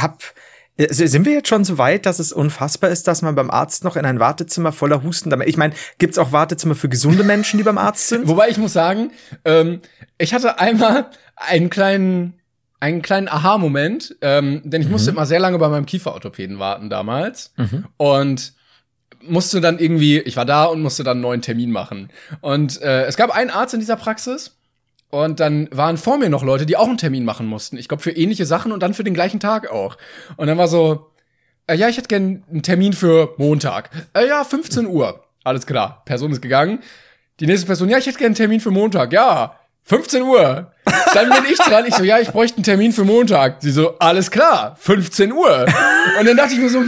Speaker 3: sind wir jetzt schon so weit, dass es unfassbar ist, dass man beim Arzt noch in ein Wartezimmer voller hustender Menschen, ich meine, gibt's auch Wartezimmer für gesunde Menschen, die beim Arzt sind?
Speaker 4: Wobei ich muss sagen, ich hatte einmal einen kleinen Aha-Moment, denn ich musste immer sehr lange bei meinem Kieferorthopäden warten damals und musste dann irgendwie, ich war da und musste dann einen neuen Termin machen. Und es gab einen Arzt in dieser Praxis und dann waren vor mir noch Leute, die auch einen Termin machen mussten. Ich glaube für ähnliche Sachen und dann für den gleichen Tag auch. Und dann war so, ja, ich hätte gern einen Termin für Montag. Ja, 15 Uhr. Alles klar. Person ist gegangen. Die nächste Person, ja, ich hätte gern einen Termin für Montag. Ja, 15 Uhr. Dann bin ich dran. Ich so, ja, ich bräuchte einen Termin für Montag. Sie so, alles klar, 15 Uhr. Und dann dachte ich mir so,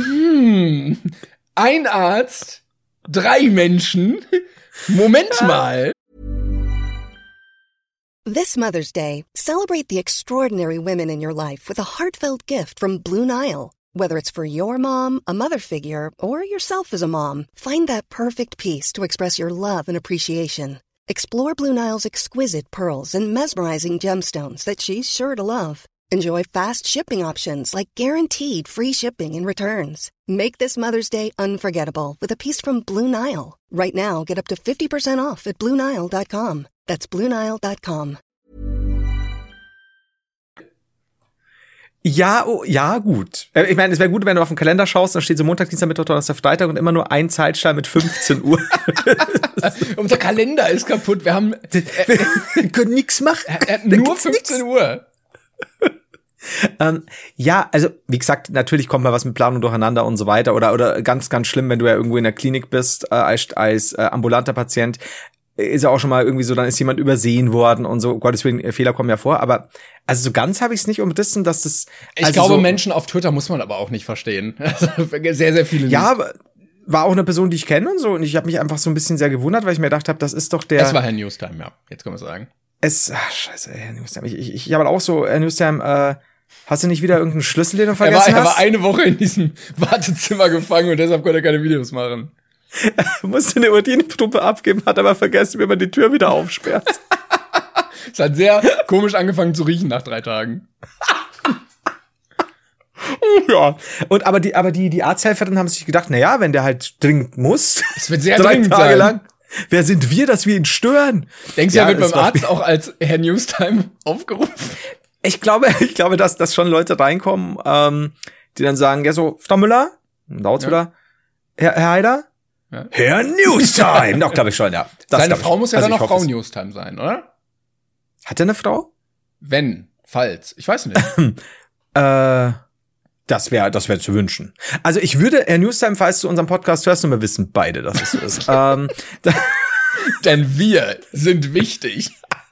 Speaker 4: ein Arzt, 3 Menschen. Moment mal.
Speaker 6: This Mother's Day, celebrate the extraordinary women in your life with a heartfelt gift from Blue Nile. Whether it's for your mom, a mother figure, or yourself as a mom, find that perfect piece to express your love and appreciation. Explore Blue Nile's exquisite pearls and mesmerizing gemstones that she's sure to love. Enjoy fast shipping options like guaranteed free shipping and returns. Make this Mother's Day unforgettable with a piece from Blue Nile. Right now, get up to 50% off at BlueNile.com. That's BlueNile.com.
Speaker 3: Ja, gut. Ich meine, es wäre gut, wenn du auf den Kalender schaust, dann steht so Montag, Dienstag, Mittwoch, Donnerstag, Freitag und immer nur ein Zeitstrahl mit 15 Uhr.
Speaker 4: Unser Kalender ist kaputt. Wir
Speaker 3: können nichts machen.
Speaker 4: Nur 15 Uhr.
Speaker 3: Ja, also wie gesagt, natürlich kommt mal was mit Planung durcheinander und so weiter oder ganz, ganz schlimm, wenn du ja irgendwo in der Klinik bist als ambulanter Patient, ist ja auch schon mal irgendwie so, dann ist jemand übersehen worden und so, Gottes Willen, Fehler kommen ja vor, aber also so ganz habe ich es nicht umrissen, dass das
Speaker 4: ich glaube, so, Menschen auf Twitter muss man aber auch nicht verstehen. Also sehr, sehr viele nicht.
Speaker 3: Ja, aber war auch eine Person, die ich kenne und so und ich habe mich einfach so ein bisschen sehr gewundert, weil ich mir gedacht habe, das ist doch der...
Speaker 4: Es war Herr Newstime, ja, jetzt kann man sagen.
Speaker 3: Scheiße, Herr Newstime. Ich habe auch so, Herr Newstime, hast du nicht wieder irgendeinen Schlüssel, den du vergessen hast?
Speaker 4: Er war eine Woche in diesem Wartezimmer gefangen und deshalb konnte er keine Videos machen.
Speaker 3: Er musste eine Urinprobe abgeben, hat aber vergessen, wie man die Tür wieder aufsperrt.
Speaker 4: Es hat sehr komisch angefangen zu riechen nach 3 Tagen.
Speaker 3: Ja. Und aber die Arzthelferinnen haben sich gedacht, na ja, wenn der halt dringend muss.
Speaker 4: Es wird sehr
Speaker 3: 3
Speaker 4: dringend
Speaker 3: Tage
Speaker 4: sein.
Speaker 3: lang. Wer sind wir, dass wir ihn stören?
Speaker 4: Denkst du,
Speaker 3: Ja,
Speaker 4: er wird
Speaker 3: es
Speaker 4: beim
Speaker 3: war-
Speaker 4: Arzt auch als Herr Newstime aufgerufen?
Speaker 3: Ich glaube, dass schon Leute reinkommen, die dann sagen, ja so, Frau Müller, dauert's
Speaker 4: Ja.
Speaker 3: wieder, Herr Heider?
Speaker 4: Ja.
Speaker 3: Herr Newstime! Doch, glaube ich schon, ja. Das
Speaker 4: Seine
Speaker 3: glaub ich.
Speaker 4: Frau muss ja
Speaker 3: Also
Speaker 4: dann
Speaker 3: ich
Speaker 4: auch
Speaker 3: hoffe
Speaker 4: Frau
Speaker 3: es.
Speaker 4: Newstime sein, oder?
Speaker 3: Hat er eine Frau?
Speaker 4: Falls. Ich weiß nicht.
Speaker 3: Das wäre zu wünschen. Also ich würde, Herr Newstime, falls du unseren Podcast hörst, wir wissen beide, dass es so ist.
Speaker 4: Denn wir sind wichtig.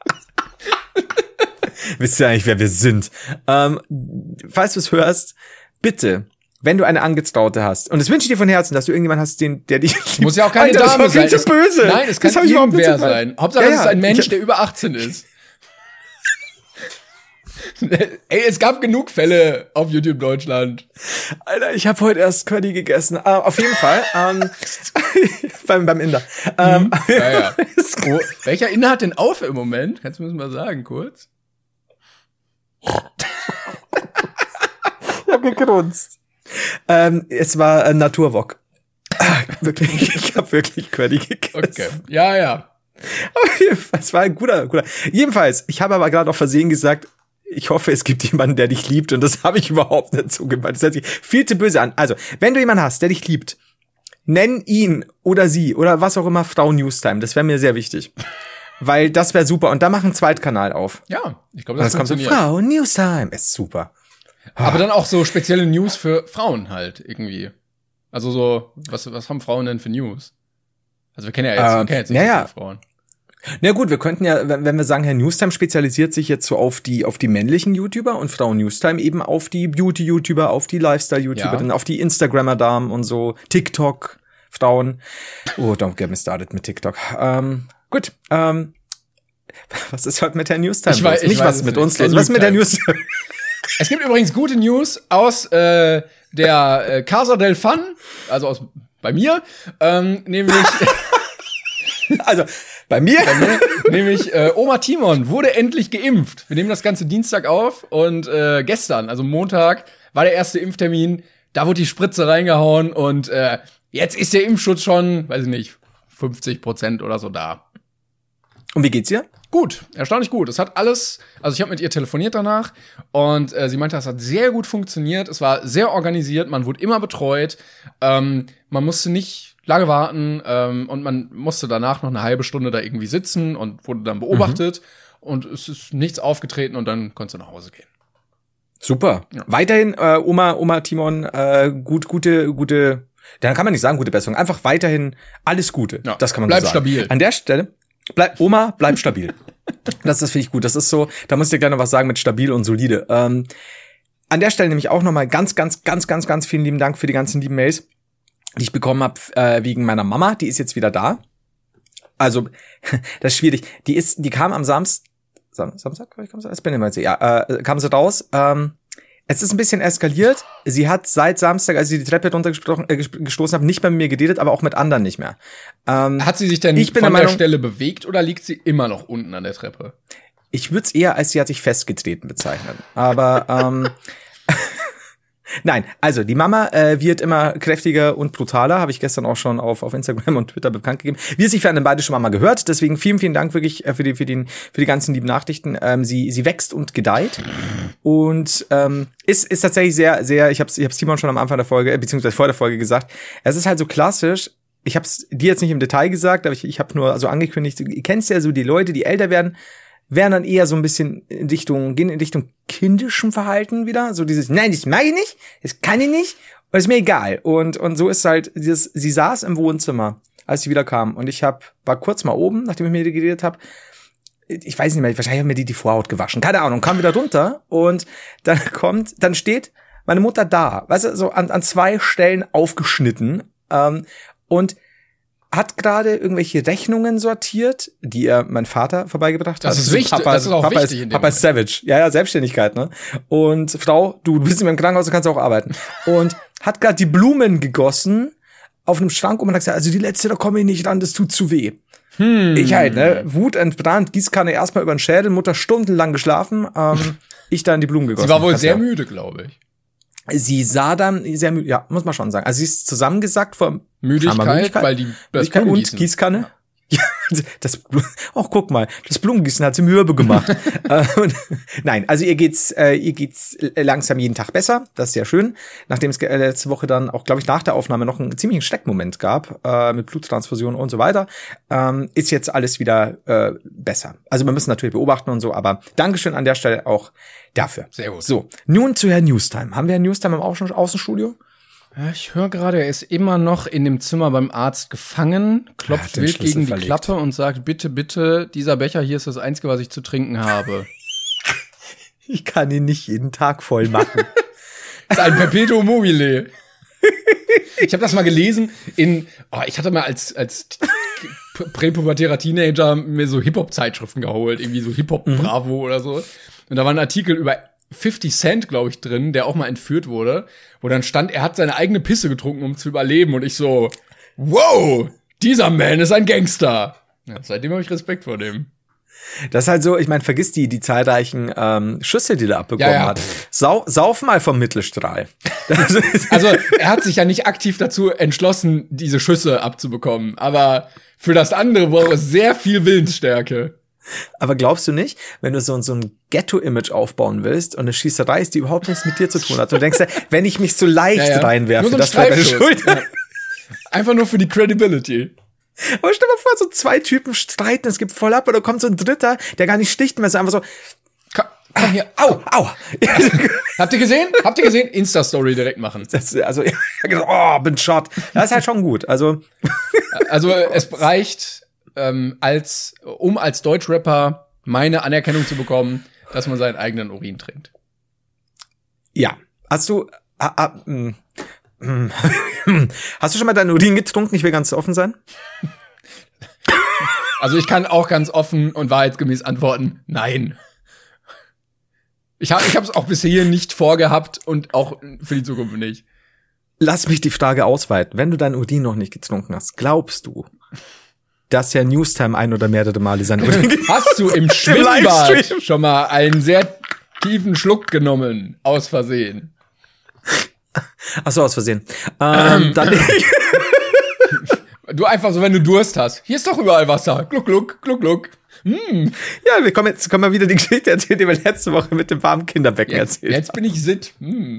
Speaker 3: Wisst ihr eigentlich, wer wir sind? Falls du es hörst, bitte, wenn du eine Angetraute hast, und das wünsche ich dir von Herzen, dass du irgendjemanden hast, der dich
Speaker 4: Muss ja auch keine
Speaker 3: Alter, das
Speaker 4: Dame
Speaker 3: war viel
Speaker 4: sein.
Speaker 3: zu böse.
Speaker 4: Nein, es kann
Speaker 3: Das hab ich überhaupt nicht
Speaker 4: irgendwer
Speaker 3: so-
Speaker 4: sein. Hauptsache,
Speaker 3: Ja,
Speaker 4: es ist ein
Speaker 3: ja.
Speaker 4: Mensch,
Speaker 3: Ich-
Speaker 4: der über 18 ist. Ey, es gab genug Fälle auf YouTube Deutschland.
Speaker 3: Alter, ich habe heute erst Curry gegessen. Auf jeden Fall. beim Inder.
Speaker 4: Ja. Oh, welcher Inner hat denn auf im Moment? Kannst du mir das mal sagen, kurz?
Speaker 3: Ich hab gegrunzt. Es war Naturwok. Wirklich, ich habe wirklich Curry gegessen.
Speaker 4: Okay. Ja.
Speaker 3: Es war ein guter. Jedenfalls, ich habe aber gerade auf Versehen gesagt, ich hoffe, es gibt jemanden, der dich liebt, und das habe ich überhaupt nicht so gemeint. Das hört sich viel zu böse an. Also, wenn du jemanden hast, der dich liebt, nenn ihn oder sie oder was auch immer Frau Newstime. Das wäre mir sehr wichtig. Weil das wäre super. Und da mach einen Zweitkanal auf.
Speaker 4: Ja, ich glaube,
Speaker 3: Und
Speaker 4: das
Speaker 3: das kommt so,
Speaker 4: funktioniert.
Speaker 3: Frau Newstime. Ist super.
Speaker 4: Aber dann auch so spezielle News für Frauen halt irgendwie. Also so, was haben Frauen denn für News? Also wir kennen ja jetzt nicht
Speaker 3: naja.
Speaker 4: so viele Frauen.
Speaker 3: Na gut, wir könnten ja, wenn wir sagen, Herr Newstime spezialisiert sich jetzt so auf die männlichen YouTuber und Frau Newstime eben auf die Beauty-YouTuber, auf die Lifestyle-YouTuber,
Speaker 4: Ja.
Speaker 3: dann auf die Instagrammer-Damen und so, TikTok-Frauen. Oh, don't get me started mit TikTok. Gut, was ist heute mit Herrn Newstime?
Speaker 4: Ich weiß
Speaker 3: nicht,
Speaker 4: es
Speaker 3: was mit
Speaker 4: nicht.
Speaker 3: uns
Speaker 4: Herr
Speaker 3: los. Was ist mit Herrn
Speaker 4: Newstime.
Speaker 3: Newstime?
Speaker 4: Es gibt übrigens gute News aus der Casa del Fun, also bei mir, nämlich
Speaker 3: Also, bei mir?
Speaker 4: nämlich Oma Timon wurde endlich geimpft. Wir nehmen das Ganze Dienstag auf und gestern, also Montag, war der erste Impftermin. Da wurde die Spritze reingehauen und jetzt ist der Impfschutz schon, weiß ich nicht, 50% oder so da.
Speaker 3: Und wie geht's ihr?
Speaker 4: Gut, erstaunlich gut. Es hat alles, also ich habe mit ihr telefoniert danach und sie meinte, das hat sehr gut funktioniert. Es war sehr organisiert, man wurde immer betreut, man musste nicht lange warten und man musste danach noch eine halbe Stunde da irgendwie sitzen und wurde dann beobachtet und es ist nichts aufgetreten und dann konntest du nach Hause gehen.
Speaker 3: Super. Ja. Weiterhin, Oma Timon, gute, dann kann man nicht sagen gute Besserung, einfach weiterhin alles Gute.
Speaker 4: Ja,
Speaker 3: das kann man
Speaker 4: bleib
Speaker 3: so sagen.
Speaker 4: stabil.
Speaker 3: An der Stelle, bleib stabil. Das finde ich gut. Das ist so, da muss ich dir gleich noch was sagen mit stabil und solide. An der Stelle nämlich auch noch mal ganz vielen lieben Dank für die ganzen lieben Mails, die ich bekommen habe wegen meiner Mama. Die ist jetzt wieder da. Also, das ist schwierig. Die kam am Samstag, kam sie raus. Es ist ein bisschen eskaliert. Sie hat seit Samstag, als sie die Treppe runtergestoßen hat, nicht bei mir geredet, aber auch mit anderen nicht mehr.
Speaker 4: Hat sie sich denn von der Stelle bewegt oder liegt sie immer noch unten an der Treppe?
Speaker 3: Ich würde es eher als sie hat sich festgetreten bezeichnen. Aber nein, also die Mama wird immer kräftiger und brutaler, habe ich gestern auch schon auf Instagram und Twitter bekannt gegeben. Wir sich werden beide schon mal gehört, deswegen vielen Dank wirklich für die ganzen lieben Nachrichten. Sie wächst und gedeiht und ist tatsächlich sehr, ich hab's Timon schon am Anfang der Folge, beziehungsweise vor der Folge gesagt, es ist halt so klassisch, ich hab's dir jetzt nicht im Detail gesagt, aber ich habe nur so angekündigt, du kennst ja so die Leute, die älter werden dann eher so ein bisschen gehen in Richtung kindischem Verhalten wieder. So dieses, nein, das mag ich nicht, das kann ich nicht, und ist mir egal. Und so ist halt sie saß im Wohnzimmer, als sie wieder kam. Und ich war kurz mal oben, nachdem ich mit ihr geredet habe. Ich weiß nicht mehr, wahrscheinlich haben mir die Vorhaut gewaschen. Keine Ahnung, kam wieder runter und dann steht meine Mutter da, weißt du, so an 2 Stellen aufgeschnitten, und hat gerade irgendwelche Rechnungen sortiert, die mein Vater vorbeigebracht hat.
Speaker 4: Das ist wichtig, das ist auch wichtig in dem
Speaker 3: Papa ist Savage. Ja, Selbstständigkeit, ne? Und Frau, du bist im Krankenhaus, du kannst auch arbeiten. Und hat gerade die Blumen gegossen auf einem Schrank und man hat gesagt, also die letzte, da komme ich nicht ran, das tut zu weh. Ich halt, ne? Wutentbrannt, Gießkanne erstmal über den Schädel, Mutter stundenlang geschlafen, ich da in die Blumen gegossen.
Speaker 4: Sie war wohl sehr müde, glaube ich.
Speaker 3: Sie sah dann sehr müde, ja, muss man schon sagen. Also sie ist zusammengesackt vor
Speaker 4: Müdigkeit, weil das
Speaker 3: und Gießkanne. Ja, guck mal, das Blumengießen hat sie Mürbe gemacht. Nein, also ihr geht's langsam jeden Tag besser. Das ist sehr schön. Nachdem es letzte Woche dann auch, glaube ich, nach der Aufnahme noch einen ziemlichen Steckmoment gab, mit Bluttransfusion und so weiter, ist jetzt alles wieder besser. Also wir müssen natürlich beobachten und so, aber Dankeschön an der Stelle auch dafür.
Speaker 4: Sehr gut.
Speaker 3: So, nun zu Herrn Newstime. Haben wir Herrn Newstime im Außenstudio?
Speaker 4: Ich höre gerade, er ist immer noch in dem Zimmer beim Arzt gefangen, klopft wild gegen die Klappe und sagt, bitte, bitte, dieser Becher hier ist das Einzige, was ich zu trinken habe.
Speaker 3: Ich kann ihn nicht jeden Tag voll machen.
Speaker 4: Das ist ein Perpetuum mobile. Ich habe das mal gelesen ich hatte mal als präpubertärer Teenager mir so Hip-Hop-Zeitschriften geholt, irgendwie so Hip-Hop-Bravo oder so. Und da war ein Artikel über 50 Cent, glaube ich, drin, der auch mal entführt wurde, wo dann stand, er hat seine eigene Pisse getrunken, um zu überleben. Und ich so, wow, dieser Man ist ein Gangster. Ja, seitdem habe ich Respekt vor dem.
Speaker 3: Das ist halt so, ich meine, vergiss die zahlreichen Schüsse, die er abbekommen hat. Sauf mal vom Mittelstrahl.
Speaker 4: Also er hat sich ja nicht aktiv dazu entschlossen, diese Schüsse abzubekommen. Aber für das andere braucht es sehr viel Willensstärke.
Speaker 3: Aber glaubst du nicht, wenn du so ein Ghetto-Image aufbauen willst und eine Schießerei ist, die überhaupt nichts mit dir zu tun hat, du denkst, wenn ich mich so leicht reinwerfe, das wäre deine Schuld. Ja.
Speaker 4: Einfach nur für die Credibility.
Speaker 3: Aber stell dir mal vor, so zwei Typen streiten, es gibt voll ab, oder kommt so ein dritter, der gar nicht sticht mehr, ist einfach so,
Speaker 4: komm hier, au. Habt ihr gesehen? Insta-Story direkt machen.
Speaker 3: Bin shot. Das ist halt schon gut, also
Speaker 4: es reicht, als Deutschrapper meine Anerkennung zu bekommen, dass man seinen eigenen Urin trinkt.
Speaker 3: Ja. Hast du schon mal deinen Urin getrunken? Ich will ganz offen sein.
Speaker 4: Also ich kann auch ganz offen und wahrheitsgemäß antworten, nein. Ich habe es auch bisher nicht vorgehabt und auch für die Zukunft nicht.
Speaker 3: Lass mich die Frage ausweiten. Wenn du deinen Urin noch nicht getrunken hast, glaubst du, dass Herr Newstime ein oder mehrere Male sein Urin
Speaker 4: Hast du im Schwimmbad schon mal einen sehr tiefen Schluck genommen, aus Versehen?
Speaker 3: Ach so, aus Versehen. Dann
Speaker 4: Du einfach so, wenn du Durst hast. Hier ist doch überall Wasser. Gluck, gluck, gluck, gluck.
Speaker 3: Ja, wir können mal wieder die Geschichte erzählen, die wir letzte Woche mit dem warmen Kinderbecken erzählt haben.
Speaker 4: Jetzt bin ich sitt.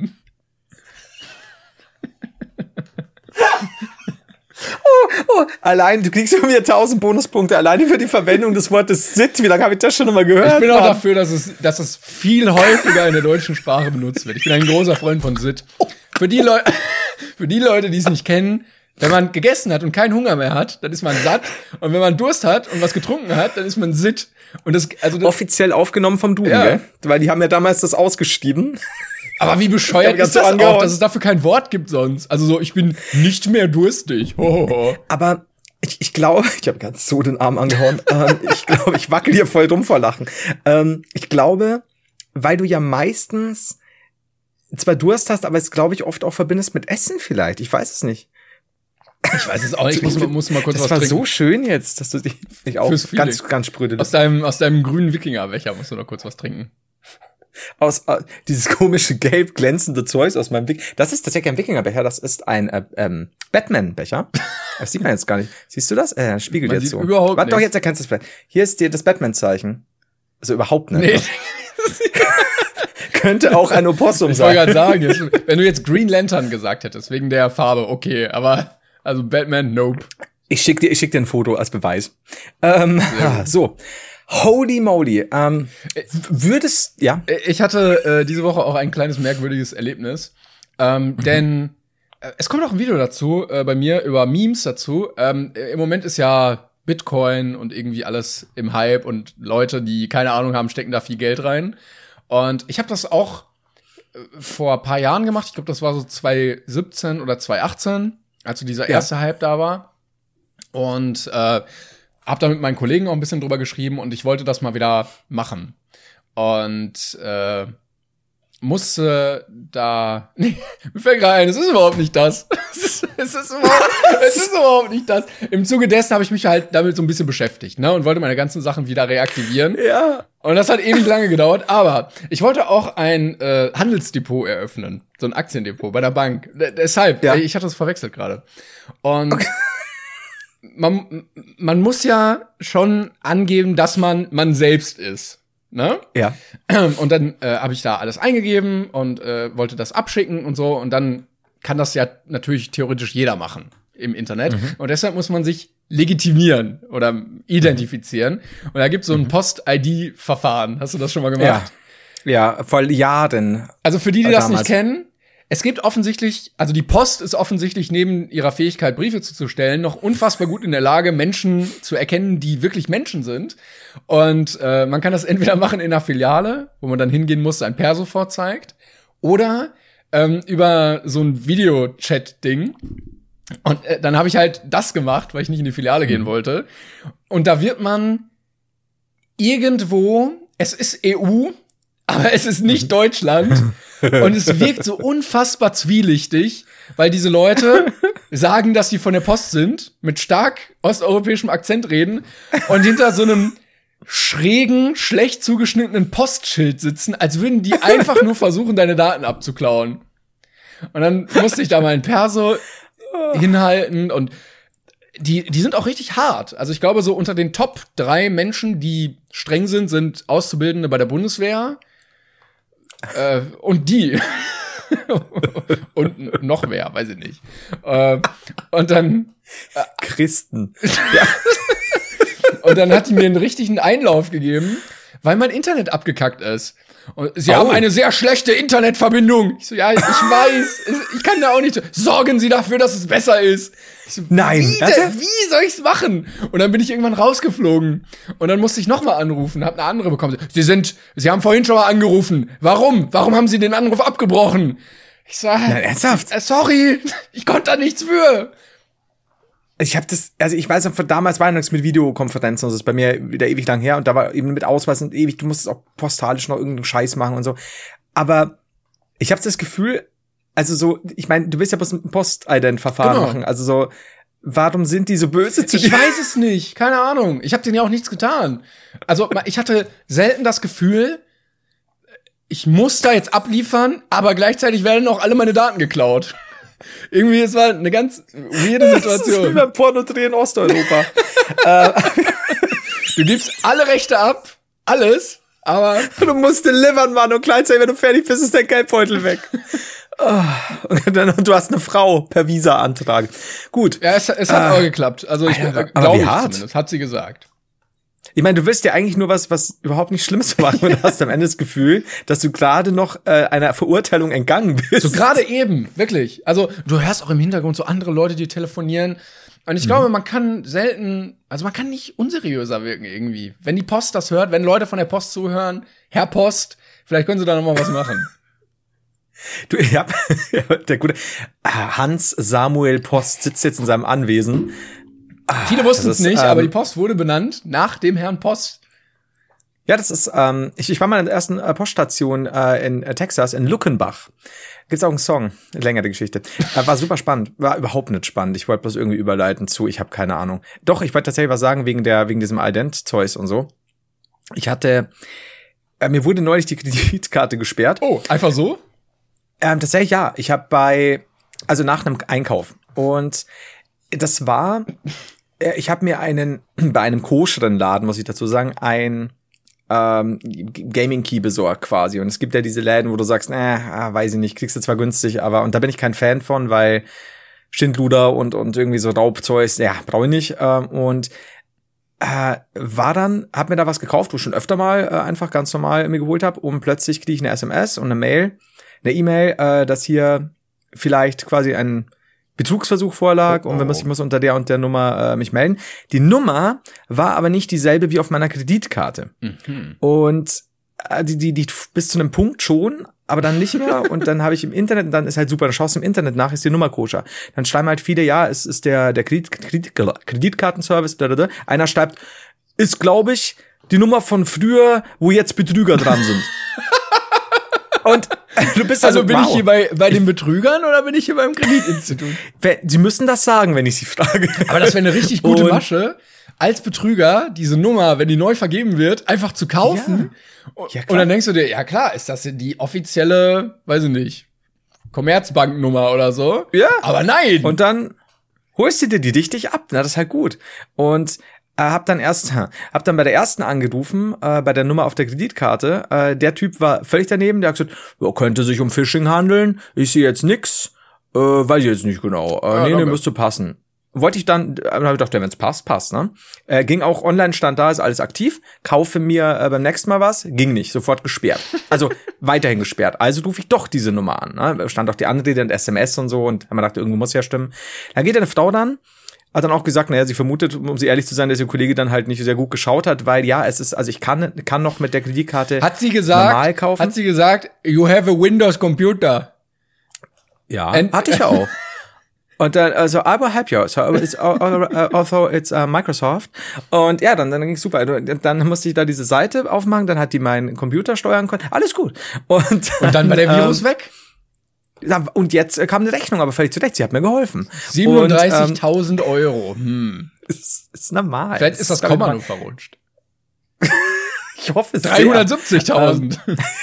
Speaker 3: Allein, du kriegst von mir 1000 Bonuspunkte, alleine für die Verwendung des Wortes Sit. Wie lange habe ich das schon mal gehört?
Speaker 4: Ich bin auch dafür, dass es viel häufiger in der deutschen Sprache benutzt wird. Ich bin ein großer Freund von Sit. Für die Leute, die es nicht kennen, wenn man gegessen hat und keinen Hunger mehr hat, dann ist man satt. Und wenn man Durst hat und was getrunken hat, dann ist man Sit. Und das offiziell aufgenommen vom Duden, gell? Weil die haben ja damals das ausgeschrieben. Aber wie bescheuert ist das auch, dass es dafür kein Wort gibt sonst? Also so, ich bin nicht mehr durstig. Ho.
Speaker 3: Aber ich glaube, ich habe ganz so den Arm angehauen. Ich glaube, ich wackel hier voll rum vor Lachen. Ich glaube, weil du ja meistens zwar Durst hast, aber es, glaube ich, oft auch verbindest mit Essen vielleicht. Ich weiß es nicht.
Speaker 4: Ich weiß es auch nicht. Ich muss mal kurz was trinken.
Speaker 3: Das war so schön jetzt, dass du dich auch ganz spröde.
Speaker 4: Aus deinem grünen Wikingerbecher musst du noch kurz was trinken.
Speaker 3: Aus dieses komische gelb glänzende Zeugs aus meinem Blick. Das ist tatsächlich kein Wikingerbecher, das ist ein Batman-Becher. Das sieht man jetzt gar nicht. Siehst du das? Spiegelt man jetzt so.
Speaker 4: Überhaupt
Speaker 3: Warte doch, jetzt erkennst du es vielleicht. Hier ist dir das Batman-Zeichen. Also überhaupt nicht. Nee. Könnte auch ein Opossum sein.
Speaker 4: Ich wollte gerade sagen, wenn du jetzt Green Lantern gesagt hättest, wegen der Farbe, okay, aber also Batman, nope.
Speaker 3: Ich schick dir ein Foto als Beweis. So. Holy moly.
Speaker 4: Ich hatte diese Woche auch ein kleines merkwürdiges Erlebnis. Denn es kommt auch ein Video dazu, bei mir über Memes dazu. Im Moment ist ja Bitcoin und irgendwie alles im Hype und Leute, die keine Ahnung haben, stecken da viel Geld rein. Und ich habe das auch vor ein paar Jahren gemacht. Ich glaube, das war so 2017 oder 2018, als so dieser erste Hype da war. Und hab da mit meinen Kollegen auch ein bisschen drüber geschrieben und ich wollte das mal wieder machen. Und musste da. Nee, mir fällt gerade ein, es ist überhaupt nicht das. Es ist überhaupt nicht das. Im Zuge dessen habe ich mich halt damit so ein bisschen beschäftigt, ne? Und wollte meine ganzen Sachen wieder reaktivieren.
Speaker 3: Ja.
Speaker 4: Und das hat ewig lange gedauert. Aber ich wollte auch ein Handelsdepot eröffnen. So ein Aktiendepot bei der Bank. Deshalb, ich hatte das verwechselt gerade. Und man muss ja schon angeben, dass man selbst ist. Ne?
Speaker 3: Ja.
Speaker 4: Und dann habe ich da alles eingegeben und wollte das abschicken und so. Und dann kann das ja natürlich theoretisch jeder machen im Internet. Und deshalb muss man sich legitimieren oder identifizieren. Und da gibt's so ein Post-ID-Verfahren. Hast du das schon mal gemacht?
Speaker 3: Ja, vor Jahren.
Speaker 4: Also für die das nicht kennen, es gibt offensichtlich, also die Post ist offensichtlich neben ihrer Fähigkeit, Briefe zuzustellen, noch unfassbar gut in der Lage, Menschen zu erkennen, die wirklich Menschen sind. Und man kann das entweder machen in einer Filiale, wo man dann hingehen muss, ein Perso vorzeigt, oder über so ein Video-Chat-Ding. Und dann habe ich halt das gemacht, weil ich nicht in die Filiale gehen wollte. Und da wird man irgendwo, es ist EU, aber es ist nicht Deutschland. Und es wirkt so unfassbar zwielichtig, weil diese Leute sagen, dass sie von der Post sind, mit stark osteuropäischem Akzent reden und hinter so einem schrägen, schlecht zugeschnittenen Postschild sitzen, als würden die einfach nur versuchen, deine Daten abzuklauen. Und dann musste ich da meinen Perso hinhalten und die sind auch richtig hart. Also ich glaube, so unter den Top 3 Menschen, die streng sind Auszubildende bei der Bundeswehr und die. Und noch mehr, weiß ich nicht. Und dann
Speaker 3: Christen.
Speaker 4: Ja. Und dann hat die mir einen richtigen Einlauf gegeben, weil mein Internet abgekackt ist. Und sie haben eine sehr schlechte Internetverbindung. Ich so, ja, ich weiß, ich kann da auch nicht. Sorgen Sie dafür, dass es besser ist. Ich so,
Speaker 3: nein.
Speaker 4: Wie soll ich's machen? Und dann bin ich irgendwann rausgeflogen. Und dann musste ich nochmal anrufen, hab eine andere bekommen. Sie haben vorhin schon mal angerufen. Warum? Warum haben Sie den Anruf abgebrochen? Ich so,
Speaker 3: ernsthaft?
Speaker 4: Sorry, ich konnte da nichts für.
Speaker 3: Ich habe das, also ich weiß noch, von damals war nichts mit Videokonferenzen, das ist bei mir wieder ewig lang her und da war eben mit Ausweis und ewig, du musstest auch postalisch noch irgendeinen Scheiß machen und so. Aber ich habe das Gefühl, also so, ich meine, du willst ja bloß ein Post-Ident-Verfahren machen, also so, warum sind die so böse zu dir?
Speaker 4: Ich weiß es nicht, keine Ahnung. Ich habe denen ja auch nichts getan. Also ich hatte selten das Gefühl, ich muss da jetzt abliefern, aber gleichzeitig werden auch alle meine Daten geklaut. Irgendwie, es war eine ganz weirde Situation. Das ist wie beim Pornodreh in Osteuropa. Du gibst alle Rechte ab, alles, aber
Speaker 3: du musst delivern, Mann, und gleichzeitig, wenn du fertig bist, ist dein Geldbeutel weg. Und du hast eine Frau per Visa-Antrag. Gut.
Speaker 4: Ja, es hat auch geklappt. Also ich glaube, zumindest, hat sie gesagt.
Speaker 3: Ich meine, du willst ja eigentlich nur was überhaupt nicht Schlimmes machen und hast am Ende das Gefühl, dass du gerade noch einer Verurteilung entgangen bist.
Speaker 4: So gerade eben, wirklich. Also du hörst auch im Hintergrund so andere Leute, die telefonieren. Und ich glaube, man kann nicht unseriöser wirken irgendwie. Wenn die Post das hört, wenn Leute von der Post zuhören, Herr Post, vielleicht können sie da noch mal was machen.
Speaker 3: Du, der gute Hans Samuel Post sitzt jetzt in seinem Anwesen.
Speaker 4: Viele wussten es nicht, aber die Post wurde benannt nach dem Herrn Post.
Speaker 3: Ja, das ist, ich war mal in der ersten Poststation in Texas, in Luckenbach. Gibt's auch einen Song, längere Geschichte. War super spannend, war überhaupt nicht spannend. Ich wollte bloß irgendwie überleiten zu, ich habe keine Ahnung. Doch, ich wollte tatsächlich was sagen wegen diesem Ident-Zeus und so. Ich hatte, mir wurde neulich die Kreditkarte gesperrt.
Speaker 4: Oh, einfach so?
Speaker 3: Tatsächlich ja. Ich habe nach einem Einkauf und das war, ich habe mir bei einem koscheren Laden, muss ich dazu sagen, ein Gaming-Key besorgt quasi. Und es gibt ja diese Läden, wo du sagst, weiß ich nicht, kriegst du zwar günstig, aber, und da bin ich kein Fan von, weil Schindluder und irgendwie so Raubzeug, brauche ich nicht. Und hab mir da was gekauft, wo ich schon öfter mal einfach ganz normal mir geholt habe, und plötzlich kriege ich eine SMS und eine E-Mail, dass hier vielleicht quasi ein Betrugsversuch vorlag und ich muss unter der und der Nummer mich melden. Die Nummer war aber nicht dieselbe wie auf meiner Kreditkarte. Mhm. Und die bis zu einem Punkt schon, aber dann nicht mehr. Und dann habe ich im Internet, und dann ist halt super, dann schaust du im Internet nach, ist die Nummer koscher. Dann schreiben halt viele, es ist der Kreditkartenservice, einer schreibt, ist, glaube ich, die Nummer von früher, wo jetzt Betrüger dran sind. Und du bist
Speaker 4: also bin ich hier bei den Betrügern oder bin ich hier beim Kreditinstitut?
Speaker 3: Sie müssen das sagen, wenn ich sie frage.
Speaker 4: Aber das wäre eine richtig gute Masche, als Betrüger diese Nummer, wenn die neu vergeben wird, einfach zu kaufen. Ja, und dann denkst du dir, ja klar, ist das die offizielle, weiß ich nicht, Commerzbanknummer oder so?
Speaker 3: Ja.
Speaker 4: Aber nein.
Speaker 3: Und dann holst du dir die richtig ab, na, das ist halt gut. Und hab dann bei der ersten angerufen, bei der Nummer auf der Kreditkarte. Der Typ war völlig daneben, der hat gesagt, könnte sich um Phishing handeln, ich sehe jetzt nix, weiß ich jetzt nicht genau. Nee, müsste passen. Wollte ich dann, habe ich gedacht, wenn es passt, ne? Ging auch online, stand da, ist alles aktiv. Kaufe mir beim nächsten Mal was, ging nicht, sofort gesperrt. Also weiterhin gesperrt. Also rufe ich doch diese Nummer an. Ne? Stand auch die andere, die SMS und so und haben wir gedacht, irgendwo muss ja stimmen. Da geht eine Frau dann, hat dann auch gesagt, naja, sie vermutet, um sie ehrlich zu sein, dass ihr Kollege dann halt nicht sehr gut geschaut hat, weil ja, es ist, also ich kann noch mit der Kreditkarte normal kaufen.
Speaker 4: Hat sie gesagt, you have a Windows Computer?
Speaker 3: Ja, hatte ich ja auch. Und dann, also, I will help you. So, although it's Microsoft. Und ja, dann ging's super. Dann musste ich da diese Seite aufmachen, dann hat die meinen Computer steuern können. Alles gut. Und
Speaker 4: dann war der Virus weg?
Speaker 3: Ja, und jetzt kam eine Rechnung, aber völlig zurecht. Sie hat mir geholfen.
Speaker 4: 37.000 Euro.
Speaker 3: Ist normal.
Speaker 4: Vielleicht ist das Komma nur verrutscht.
Speaker 3: Ich hoffe es
Speaker 4: 370.000.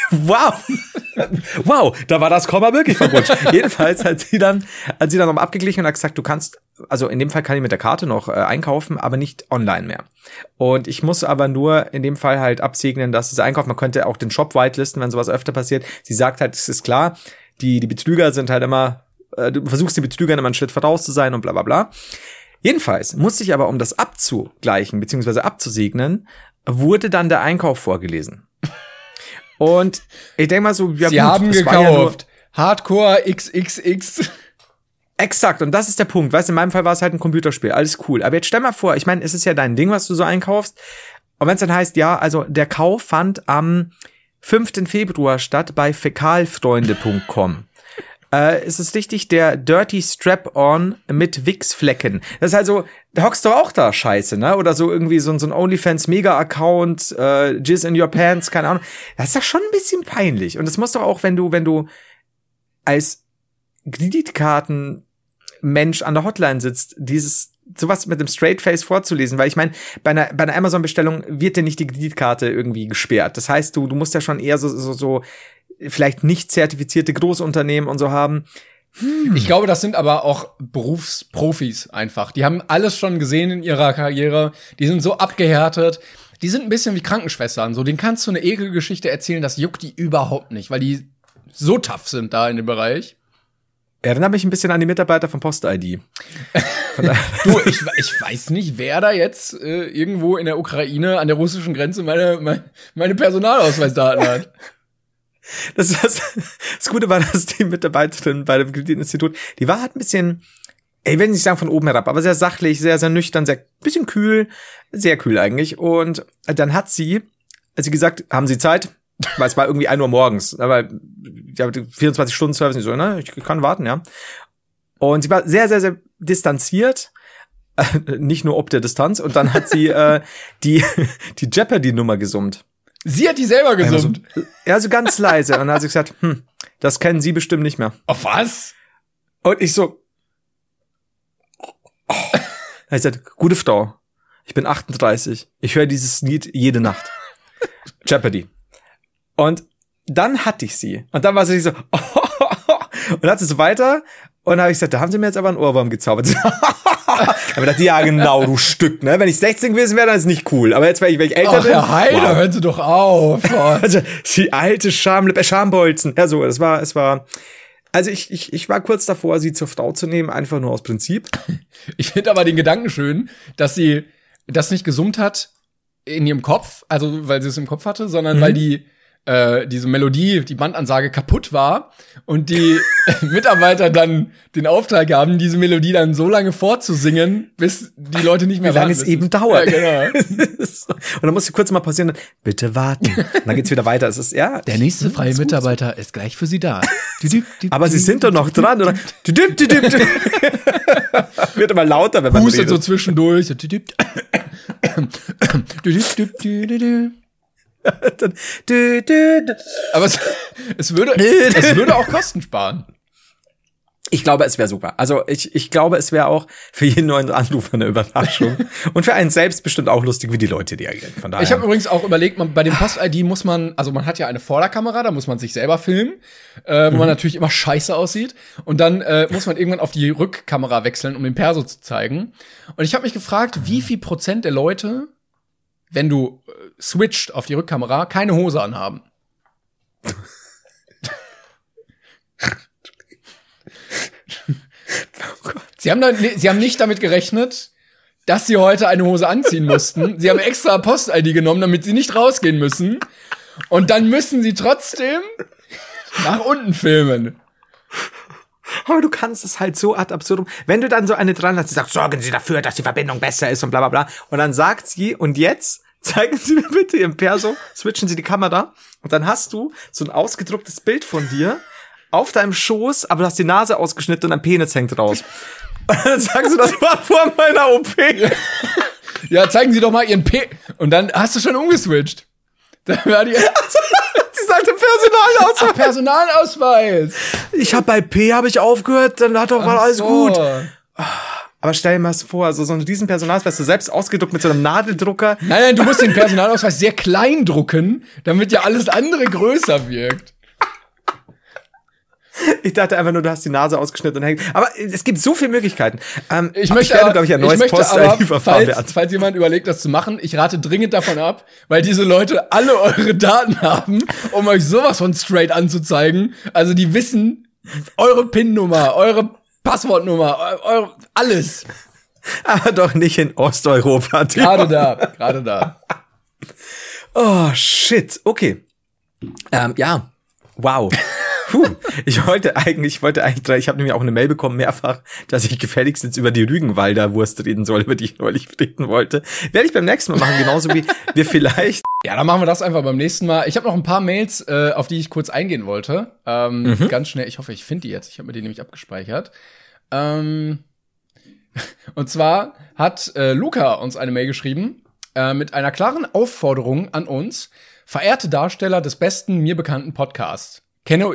Speaker 3: Wow, da war das Komma wirklich verrutscht. Jedenfalls hat sie dann nochmal abgeglichen und hat gesagt, du kannst, also in dem Fall kann ich mit der Karte noch einkaufen, aber nicht online mehr. Und ich muss aber nur in dem Fall halt absegnen, dass es einkauft. Man könnte auch den Shop whitelisten, wenn sowas öfter passiert. Sie sagt halt, es ist klar, die Betrüger sind halt immer, du versuchst den Betrügern immer einen Schritt voraus zu sein und bla bla bla. Jedenfalls musste ich aber, um das abzugleichen bzw. abzusegnen, wurde dann der Einkauf vorgelesen. Und ich denke mal so, ja,
Speaker 4: Sie haben gekauft. Ja Hardcore XXX.
Speaker 3: Exakt, und das ist der Punkt. Weißt du, in meinem Fall war es halt ein Computerspiel, alles cool. Aber jetzt stell mal vor, ich meine, es ist ja dein Ding, was du so einkaufst. Und wenn es dann heißt, ja, also der Kauf fand am 5. Februar statt bei fäkalfreunde.com. Es ist richtig, der Dirty Strap-On mit Wix-Flecken. Das ist also, da hockst du auch da scheiße, ne? Oder so irgendwie so ein OnlyFans-Mega-Account, Jizz in your pants, keine Ahnung. Das ist doch schon ein bisschen peinlich. Und das muss doch auch, wenn du als Kreditkartenmensch an der Hotline sitzt, sowas mit dem Straight Face vorzulesen, weil ich meine, bei einer Amazon-Bestellung wird dir nicht die Kreditkarte irgendwie gesperrt. Das heißt, du musst ja schon eher so vielleicht nicht zertifizierte Großunternehmen und so haben.
Speaker 4: Ich glaube, das sind aber auch Berufsprofis einfach. Die haben alles schon gesehen in ihrer Karriere. Die sind so abgehärtet. Die sind ein bisschen wie Krankenschwestern. So, denen kannst du eine Ekelgeschichte erzählen, das juckt die überhaupt nicht, weil die so tough sind da in dem Bereich.
Speaker 3: Erinnert mich ein bisschen an die Mitarbeiter von Post-ID.
Speaker 4: Du, ich weiß nicht, wer da jetzt irgendwo in der Ukraine an der russischen Grenze meine Personalausweisdaten hat.
Speaker 3: Das Gute war, dass die Mitarbeiterin bei dem Kreditinstitut, die war halt ein bisschen, ich will nicht sagen von oben herab, aber sehr sachlich, sehr, sehr nüchtern, bisschen kühl, sehr kühl eigentlich. Und dann hat sie gesagt, haben Sie Zeit? Weil es war irgendwie 1 Uhr morgens, aber ich habe 24-Stunden-Service nicht so, ne? Ich kann warten, ja. Und sie war sehr, sehr, sehr distanziert, nicht nur ob der Distanz. Und dann hat sie die Jeopardy-Nummer gesummt.
Speaker 4: Sie hat die selber gesummt?
Speaker 3: Ja, so ganz leise. Und dann hat sie gesagt, das kennen Sie bestimmt nicht mehr.
Speaker 4: Oh, was?
Speaker 3: Und ich so, Er hat gesagt, gute Frau, ich bin 38. Ich höre dieses Lied jede Nacht. Jeopardy. Und dann hatte ich sie. Und dann war sie so, und dann hat sie so weiter. Und dann habe ich gesagt, da haben sie mir jetzt aber einen Ohrwurm gezaubert. Aber ich dachte, ja genau, du Stück, ne? Wenn ich 16 gewesen wäre, dann ist nicht cool. Aber jetzt, wenn ich älter bin.
Speaker 4: Herr Heider, hören Sie doch auf.
Speaker 3: Also, die alte Schambolzen. Ja, so, es war. Also ich war kurz davor, sie zur Frau zu nehmen, einfach nur aus Prinzip.
Speaker 4: Ich finde aber den Gedanken schön, dass sie das nicht gesummt hat in ihrem Kopf, also weil sie es im Kopf hatte, sondern weil diese Melodie, die Bandansage kaputt war und die Mitarbeiter dann den Auftrag haben, diese Melodie dann so lange vorzusingen, bis die Leute nicht mehr
Speaker 3: warten. Wie lange es eben dauert.
Speaker 4: Ja, genau.
Speaker 3: Und dann muss sie kurz mal passieren, bitte warten. Und dann geht's wieder weiter. Es ist, ja.
Speaker 4: Der nächste freie Mitarbeiter ist gleich für Sie da.
Speaker 3: Aber Sie sind doch noch dran, oder? Wird immer lauter, wenn man
Speaker 4: hustet so zwischendurch.
Speaker 3: Dann,
Speaker 4: Aber es würde auch Kosten sparen.
Speaker 3: Ich glaube, es wäre super. Also ich glaube, es wäre auch für jeden neuen Anrufer eine Überraschung. Und für einen selbst bestimmt auch lustig, wie die Leute reagieren. Von daher.
Speaker 4: Ich habe übrigens auch überlegt, bei dem Post-ID muss man, also man hat ja eine Vorderkamera, da muss man sich selber filmen, wo man natürlich immer scheiße aussieht. Und dann muss man irgendwann auf die Rückkamera wechseln, um den Perso zu zeigen. Und ich habe mich gefragt, wie viel Prozent der Leute, wenn du switcht auf die Rückkamera, keine Hose anhaben. Sie haben nicht damit gerechnet, dass sie heute eine Hose anziehen mussten. Sie haben extra Post-ID genommen, damit sie nicht rausgehen müssen. Und dann müssen sie trotzdem nach unten filmen.
Speaker 3: Aber du kannst es halt so ad absurdum. Wenn du dann so eine dran hast, die sagt, sorgen Sie dafür, dass die Verbindung besser ist und bla bla bla. Und dann sagt sie, und jetzt zeigen Sie mir bitte Ihren Perso, switchen Sie die Kamera. Und dann hast du so ein ausgedrucktes Bild von dir auf deinem Schoß, aber du hast die Nase ausgeschnitten und ein Penis hängt raus. Und dann sagst du, das war vor meiner OP.
Speaker 4: Ja, zeigen Sie doch mal Ihren Und dann hast du schon umgeswitcht. Dann war die
Speaker 3: Sie sagte Personalausweis.
Speaker 4: Personalausweis.
Speaker 3: Ich habe bei P aufgehört, dann hat doch mal alles gut. Aber stell dir mal vor, also so einen riesen Personalausweis, du selbst ausgedruckt mit so einem Nadeldrucker.
Speaker 4: Nein, du musst den Personalausweis sehr klein drucken, damit ja alles andere größer wirkt.
Speaker 3: Ich dachte einfach nur, du hast die Nase ausgeschnitten und hängt. Aber es gibt so viele Möglichkeiten.
Speaker 4: Ich möchte, glaube
Speaker 3: ich, ein neues Post-ID-Verfahren werden.
Speaker 4: Falls jemand überlegt, das zu machen, ich rate dringend davon ab, weil diese Leute alle eure Daten haben, um euch sowas von straight anzuzeigen. Also die wissen eure PIN-Nummer, eure Passwortnummer, eure alles.
Speaker 3: Aber doch nicht in Osteuropa.
Speaker 4: Gerade da.
Speaker 3: Oh, shit. Okay. Ja. Wow. Ich wollte eigentlich, ich habe nämlich auch eine Mail bekommen, mehrfach, dass ich gefälligst jetzt über die Rügenwalder Wurst reden soll, über die ich neulich reden wollte. Werde ich beim nächsten Mal machen, genauso wie wir vielleicht.
Speaker 4: Ja, dann machen wir das einfach beim nächsten Mal. Ich habe noch ein paar Mails, auf die ich kurz eingehen wollte. Ganz schnell, ich hoffe, ich finde die jetzt. Ich habe mir die nämlich abgespeichert. Und zwar hat Luca uns eine Mail geschrieben, mit einer klaren Aufforderung an uns, verehrte Darsteller des besten mir bekannten Podcasts. Kenne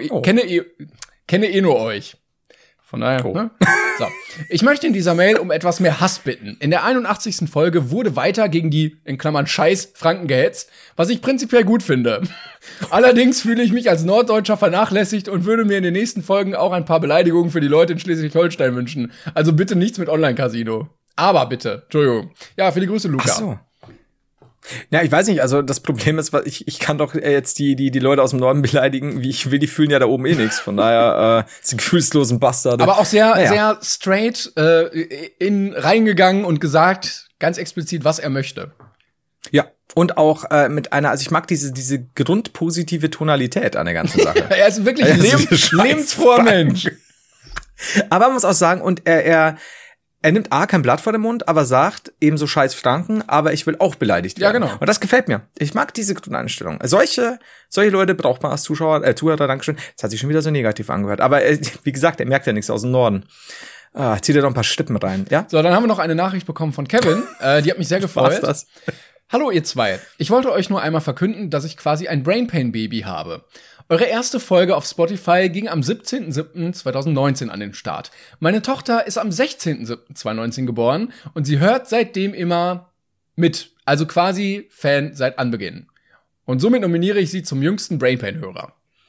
Speaker 4: nur euch. Von daher, ne? So. Ich möchte in dieser Mail um etwas mehr Hass bitten. In der 81. Folge wurde weiter gegen die, in Klammern, Scheiß Franken gehetzt, was ich prinzipiell gut finde. Allerdings fühle ich mich als Norddeutscher vernachlässigt und würde mir in den nächsten Folgen auch ein paar Beleidigungen für die Leute in Schleswig-Holstein wünschen. Also bitte nichts mit Online-Casino. Aber bitte, Entschuldigung. Ja, viele Grüße, Luca.
Speaker 3: Ach so. Ja, ich weiß nicht, also das Problem ist, ich kann doch jetzt die Leute aus dem Norden beleidigen, wie ich will, die fühlen ja da oben eh nichts. Von daher sind gefühlslosen Bastarde.
Speaker 4: Aber auch sehr straight reingegangen und gesagt, ganz explizit, was er möchte.
Speaker 3: Ja, und auch mit einer, also ich mag diese grundpositive Tonalität an der ganzen Sache.
Speaker 4: Er ist wirklich ein lebensfroher Mensch.
Speaker 3: Aber man muss auch sagen, und er nimmt kein Blatt vor den Mund, aber sagt ebenso scheiß Franken, aber ich will auch beleidigt werden.
Speaker 4: Ja, genau.
Speaker 3: Und das gefällt mir. Ich mag diese Grundeinstellung. Solche Leute braucht man als Zuhörer, Dankeschön. Das hat sich schon wieder so negativ angehört. Aber wie gesagt, er merkt ja nichts aus dem Norden. Zieht er doch ein paar Stippen rein, ja?
Speaker 4: So, dann haben wir noch eine Nachricht bekommen von Kevin. Die hat mich sehr gefreut.
Speaker 3: Was das?
Speaker 4: Hallo ihr zwei. Ich wollte euch nur einmal verkünden, dass ich quasi ein Brainpain-Baby habe. Eure erste Folge auf Spotify ging am 17.07.2019 an den Start. Meine Tochter ist am 16.07.2019 geboren und sie hört seitdem immer mit. Also quasi Fan seit Anbeginn. Und somit nominiere ich sie zum jüngsten Brainpain-Hörer.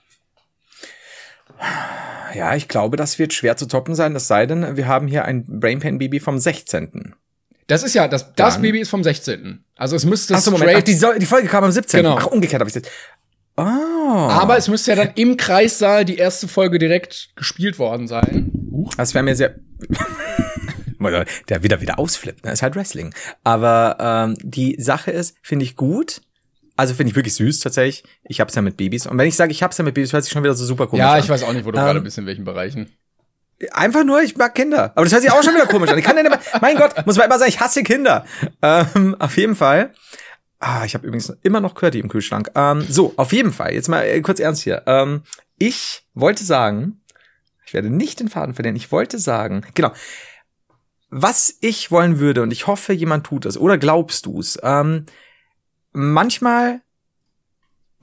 Speaker 3: Ja, ich glaube, das wird schwer zu toppen sein, es sei denn, wir haben hier ein Brainpain-Baby vom 16.
Speaker 4: Das ist ja, das Baby ist vom 16. Also es müsste
Speaker 3: die Folge kam am 17.
Speaker 4: Genau.
Speaker 3: Ach, umgekehrt habe ich das. Oh.
Speaker 4: Aber es müsste ja dann im Kreissaal die erste Folge direkt gespielt worden sein.
Speaker 3: Das wäre mir sehr der wieder ausflippt, ne? Ist halt Wrestling. Aber die Sache ist, finde ich gut. Also finde ich wirklich süß tatsächlich. Ich hab's ja mit Babys. Und wenn ich sage, ich hab's ja mit Babys, hört sich schon wieder so super komisch an.
Speaker 4: Ja, ich weiß auch nicht, wo du gerade bist, in welchen Bereichen.
Speaker 3: Einfach nur, ich mag Kinder. Aber das hört sich auch schon wieder komisch an. Ich kann ja nicht mehr, mein Gott, muss man immer sagen, ich hasse Kinder. Auf jeden Fall. Ich habe übrigens immer noch Curdy im Kühlschrank. So, auf jeden Fall. Jetzt mal kurz ernst hier. Ich wollte sagen, ich werde nicht den Faden verlieren. Ich wollte sagen, genau, was ich wollen würde, und ich hoffe, jemand tut es, oder glaubst du's? Manchmal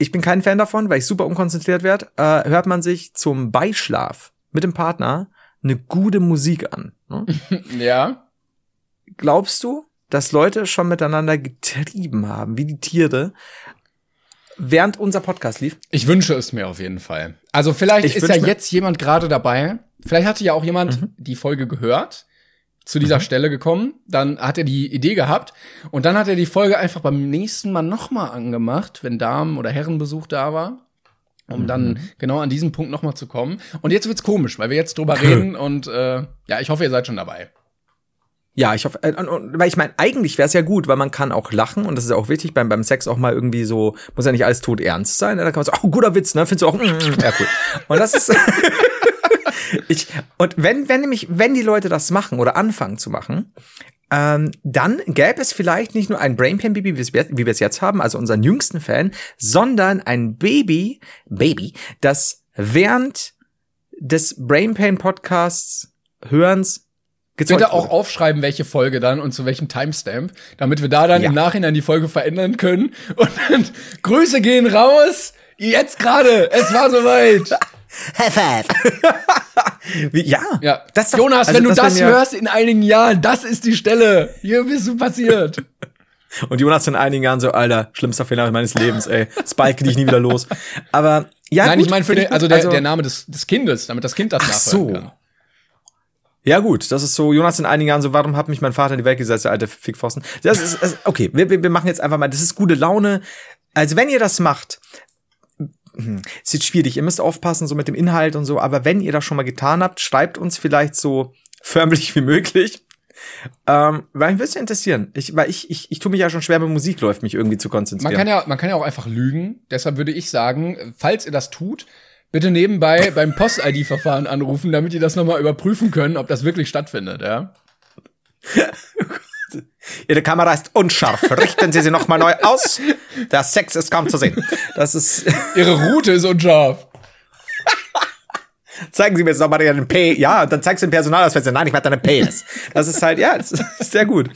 Speaker 3: ich bin kein Fan davon, weil ich super unkonzentriert werde, hört man sich zum Beischlaf mit dem Partner eine gute Musik an. Ne?
Speaker 4: Ja.
Speaker 3: Glaubst du, dass Leute schon miteinander getrieben haben, wie die Tiere, während unser Podcast lief?
Speaker 4: Ich wünsche es mir auf jeden Fall. Also vielleicht ist ja jetzt jemand gerade dabei. Vielleicht hatte ja auch jemand die Folge gehört, zu dieser Stelle gekommen. Dann hat er die Idee gehabt. Und dann hat er die Folge einfach beim nächsten Mal nochmal angemacht, wenn Damen- oder Herrenbesuch da war. Um dann genau an diesen Punkt nochmal zu kommen. Und jetzt wird's komisch, weil wir jetzt drüber reden. Und ja, ich hoffe, ihr seid schon dabei.
Speaker 3: Ja, ich hoffe, weil ich meine, eigentlich wäre es ja gut, weil man kann auch lachen und das ist ja auch wichtig beim Sex auch mal irgendwie so, muss ja nicht alles tot ernst sein, ne? Da kann man so, oh, guter Witz, ne? Findest du auch, ja, cool. Und das ist, und wenn die Leute das machen oder anfangen zu machen, dann gäbe es vielleicht nicht nur ein Brainpan-Baby, wie wir es jetzt haben, also unseren jüngsten Fan, sondern ein Baby, das während des Brainpan-Podcasts Hörens
Speaker 4: Bitte auch aufschreiben, welche Folge dann und zu welchem Timestamp, damit wir da dann im Nachhinein die Folge verändern können. Und dann, Grüße gehen raus, jetzt gerade, es war soweit.
Speaker 3: Ja.
Speaker 4: Das Jonas, also, wenn du das hörst in einigen Jahren, das ist die Stelle. Hier bist du passiert.
Speaker 3: Und Jonas in einigen Jahren so, Alter, schlimmster Fehler meines Lebens, ey. Spike, die ich nie wieder los. Aber, ja,
Speaker 4: nein,
Speaker 3: gut,
Speaker 4: ich meine der Name des Kindes, damit das Kind das nachhören kann.
Speaker 3: Ja gut, das ist so, Jonas in einigen Jahren so, warum hat mich mein Vater in die Welt gesetzt, der alte Fickpfosten. Das ist, okay, wir machen jetzt einfach mal, das ist gute Laune. Also wenn ihr das macht, ist jetzt schwierig, ihr müsst aufpassen so mit dem Inhalt und so, aber wenn ihr das schon mal getan habt, schreibt uns vielleicht so förmlich wie möglich. Weil mich würde es interessieren. Ich tue mich ja schon schwer, mit Musik läuft, mich irgendwie zu konzentrieren.
Speaker 4: Man kann ja auch einfach lügen, deshalb würde ich sagen, falls ihr das tut, bitte nebenbei beim Post-ID-Verfahren anrufen, damit die das nochmal überprüfen können, ob das wirklich stattfindet, ja?
Speaker 3: Ihre Kamera ist unscharf. Richten Sie sie nochmal neu aus. Der Sex ist kaum zu sehen. Das ist.
Speaker 4: Ihre Route ist unscharf.
Speaker 3: Zeigen Sie mir jetzt nochmal Ihren P. Ja, und dann zeigst du den Personalausweis. Nein, ich meine deinen Penis. Das ist halt, ja, das ist sehr gut.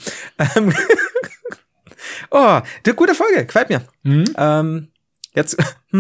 Speaker 3: Oh, eine gute Folge. Gefällt mir. Jetzt.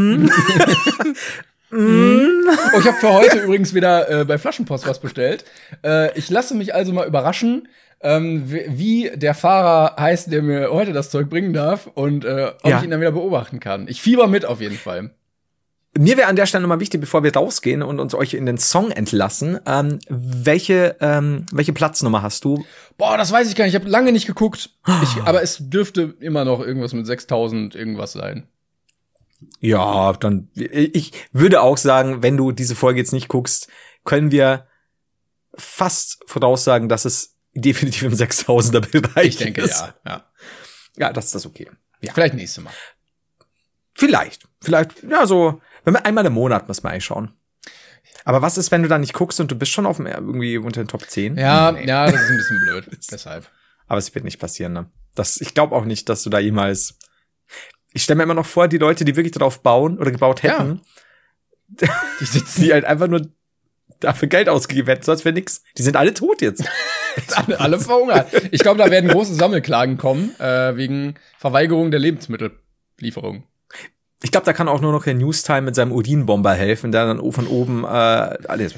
Speaker 4: Oh, ich habe für heute übrigens wieder bei Flaschenpost was bestellt. Ich lasse mich also mal überraschen, wie der Fahrer heißt, der mir heute das Zeug bringen darf und ob ich ihn dann wieder beobachten kann. Ich fieber mit auf jeden Fall.
Speaker 3: Mir wäre an der Stelle nochmal wichtig, bevor wir rausgehen und uns euch in den Song entlassen, welche Platznummer hast du?
Speaker 4: Boah, das weiß ich gar nicht. Ich habe lange nicht geguckt. Aber es dürfte immer noch irgendwas mit 6000 irgendwas sein.
Speaker 3: Ja, dann, ich würde auch sagen, wenn du diese Folge jetzt nicht guckst, können wir fast voraussagen, dass es definitiv im 6000er Bereich ist.
Speaker 4: Ich denke, ja.
Speaker 3: Ja, das ist okay. Ja.
Speaker 4: Vielleicht nächstes Mal.
Speaker 3: Vielleicht, ja, so, wenn wir einmal im Monat müssen wir eigentlich schauen. Aber was ist, wenn du da nicht guckst und du bist schon auf irgendwie unter den Top 10?
Speaker 4: Ja, nee. Ja, das ist ein bisschen blöd, deshalb.
Speaker 3: Aber es wird nicht passieren, ne? Ich glaube auch nicht, dass du da jemals. Ich stelle mir immer noch vor, die Leute, die wirklich darauf bauen oder gebaut hätten, die sitzen, die halt einfach nur dafür Geld ausgegeben hätten, sonst wäre nix. Die sind alle tot jetzt.
Speaker 4: alle verhungert. Ich glaube, da werden große Sammelklagen kommen, wegen Verweigerung der Lebensmittellieferung.
Speaker 3: Ich glaube, da kann auch nur noch der Newstime mit seinem Urinbomber helfen, der dann von oben alles.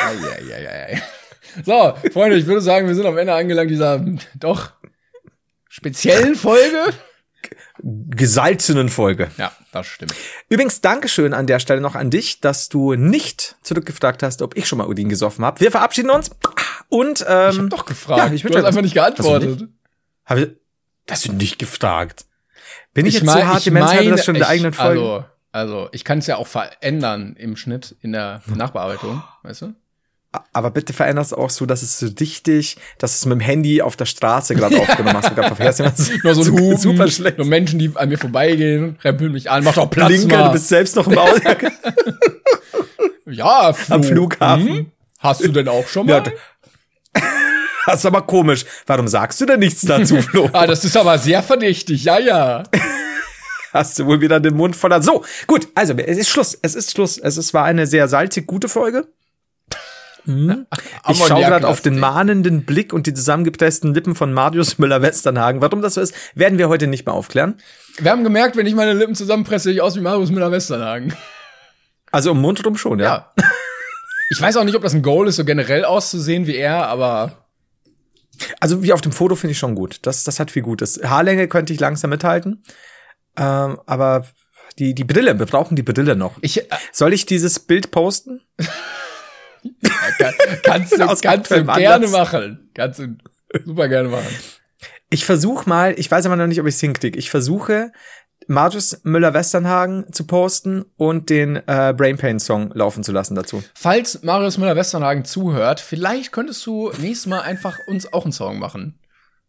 Speaker 4: So, Freunde, ich würde sagen, wir sind am Ende angelangt dieser doch speziellen Folge.
Speaker 3: Gesalzenen Folge.
Speaker 4: Ja, das stimmt.
Speaker 3: Übrigens, Dankeschön an der Stelle noch an dich, dass du nicht zurückgefragt hast, ob ich schon mal Urin gesoffen habe. Wir verabschieden uns und
Speaker 4: ich hab doch gefragt.
Speaker 3: Ja,
Speaker 4: du hast einfach nicht geantwortet.
Speaker 3: Hast du nicht gefragt? Bin ich jetzt so hart Demenz, hatte das schon in der eigenen Folge?
Speaker 4: Also, ich kann es ja auch verändern im Schnitt, in der Nachbearbeitung, weißt du?
Speaker 3: Aber bitte veränder es auch so, dass es so dichtig, dass es mit dem Handy auf der Straße gerade aufgenommen hast.
Speaker 4: Nur so ein Hupen,
Speaker 3: super schlecht.
Speaker 4: nur Menschen, die an mir vorbeigehen, rempeln mich an, mach doch Platz
Speaker 3: Blinker,
Speaker 4: mal.
Speaker 3: Du bist selbst noch im Auto.
Speaker 4: Ja,
Speaker 3: am Flughafen.
Speaker 4: Hast du denn auch schon mal?
Speaker 3: Ja, das ist aber komisch. Warum sagst du denn nichts dazu, Flo?
Speaker 4: Das ist aber sehr verdächtig, ja.
Speaker 3: Hast du wohl wieder den Mund voller. So, gut, also, es ist Schluss. Es war eine sehr salzig gute Folge. Ich schaue gerade auf den mahnenden Blick und die zusammengepressten Lippen von Marius Müller-Westernhagen. Warum das so ist, werden wir heute nicht mehr aufklären.
Speaker 4: Wir haben gemerkt, wenn ich meine Lippen zusammenpresse, sehe ich aus wie Marius Müller-Westernhagen.
Speaker 3: Also im Mund rum schon, ja.
Speaker 4: Ich weiß auch nicht, ob das ein Goal ist, so generell auszusehen wie er, aber
Speaker 3: also wie auf dem Foto finde ich schon gut. Das hat viel Gutes. Haarlänge könnte ich langsam mithalten. Aber die Brille, wir brauchen die Brille noch. Soll ich dieses Bild posten?
Speaker 4: Kannst du gerne machen. Kannst du super gerne machen.
Speaker 3: Ich versuche mal, ich weiß aber noch nicht, ob ich es hinkriege. Ich versuche, Marius Müller-Westernhagen zu posten und den Brain Pain Song laufen zu lassen dazu.
Speaker 4: Falls Marius Müller-Westernhagen zuhört, vielleicht könntest du nächstes Mal einfach uns auch einen Song machen.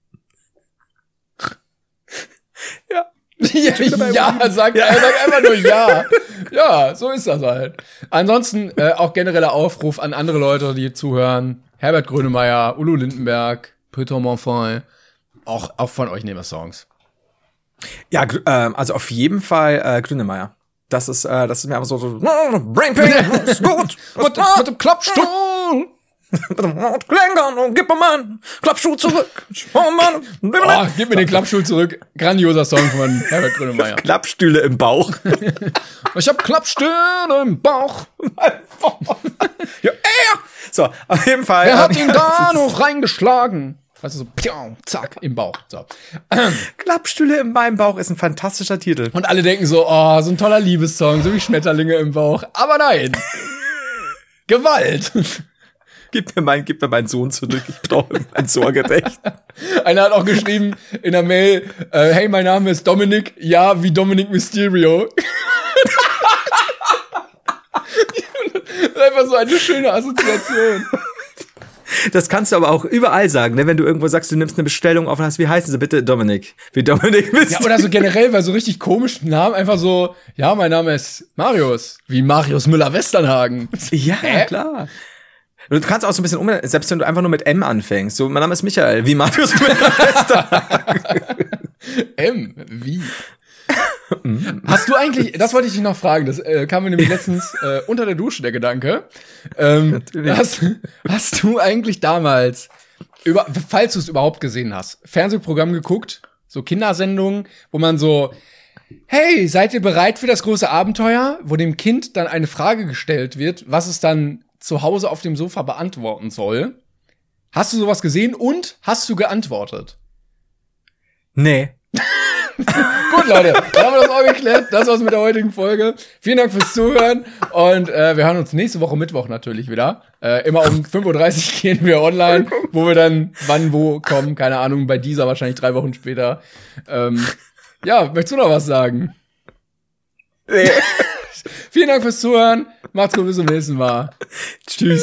Speaker 3: Ja.
Speaker 4: Sag einfach nur ja. Ja, so ist das halt. Ansonsten auch genereller Aufruf an andere Leute, die zuhören. Herbert Grönemeyer, Udo Lindenberg, Peter Monfort. Auch von euch nehmen wir Songs.
Speaker 3: Ja, also auf jeden Fall Grönemeyer. Das ist mir einfach so Brain Pain, ist gut.
Speaker 4: Mit dem Klappstuhl.
Speaker 3: Mit dem Klängern, gib mir mal einen Klappstuhl zurück.
Speaker 4: Gib mir den Klappstuhl zurück. Grandioser Song von Herbert Grönemeyer.
Speaker 3: Klappstühle im Bauch.
Speaker 4: Ich hab Klappstühle im Bauch.
Speaker 3: Ja, so, auf jeden Fall.
Speaker 4: Wer hat ihn da noch reingeschlagen? Also so, piau, zack, im Bauch. So.
Speaker 3: Klappstühle in meinem Bauch ist ein fantastischer Titel.
Speaker 4: Und alle denken so, oh, so ein toller Liebessong, so wie Schmetterlinge im Bauch. Aber nein. Gewalt.
Speaker 3: Gib mir meinen Sohn zurück, ich brauche ein Sorgerecht.
Speaker 4: Einer hat auch geschrieben in der Mail, hey, mein Name ist Dominik, ja, wie Dominic Mysterio. Das ist einfach so eine schöne Assoziation.
Speaker 3: Das kannst du aber auch überall sagen, ne? Wenn du irgendwo sagst, du nimmst eine Bestellung auf und hast, wie heißen sie bitte? Dominik. Wie Dominik Mysterio.
Speaker 4: Ja, oder so generell, weil so richtig komischen Namen einfach so, ja, mein Name ist Marius, wie Marius Müller-Westernhagen.
Speaker 3: Ja, klar. Du kannst auch so ein bisschen selbst wenn du einfach nur mit M anfängst. So, mein Name ist Michael, wie Marius Müller-Westernhagen.
Speaker 4: M, wie? Hast du eigentlich, das wollte ich dich noch fragen, das kam mir nämlich letztens unter der Dusche der Gedanke. Hast du eigentlich damals, falls du es überhaupt gesehen hast, Fernsehprogramm geguckt, so Kindersendungen, wo man so, hey, seid ihr bereit für das große Abenteuer? Wo dem Kind dann eine Frage gestellt wird, was es dann zu Hause auf dem Sofa beantworten soll. Hast du sowas gesehen und hast du geantwortet?
Speaker 3: Nee.
Speaker 4: Gut, Leute, dann haben wir das auch geklärt. Das war's mit der heutigen Folge. Vielen Dank fürs Zuhören und wir hören uns nächste Woche Mittwoch natürlich wieder. Immer um 5:30 Uhr gehen wir online, wo wir dann wann, wo kommen, keine Ahnung, bei dieser wahrscheinlich 3 Wochen später. Ja, möchtest du noch was sagen?
Speaker 3: Nee.
Speaker 4: Vielen Dank fürs Zuhören. Macht's gut, bis zum nächsten Mal. Tschüss.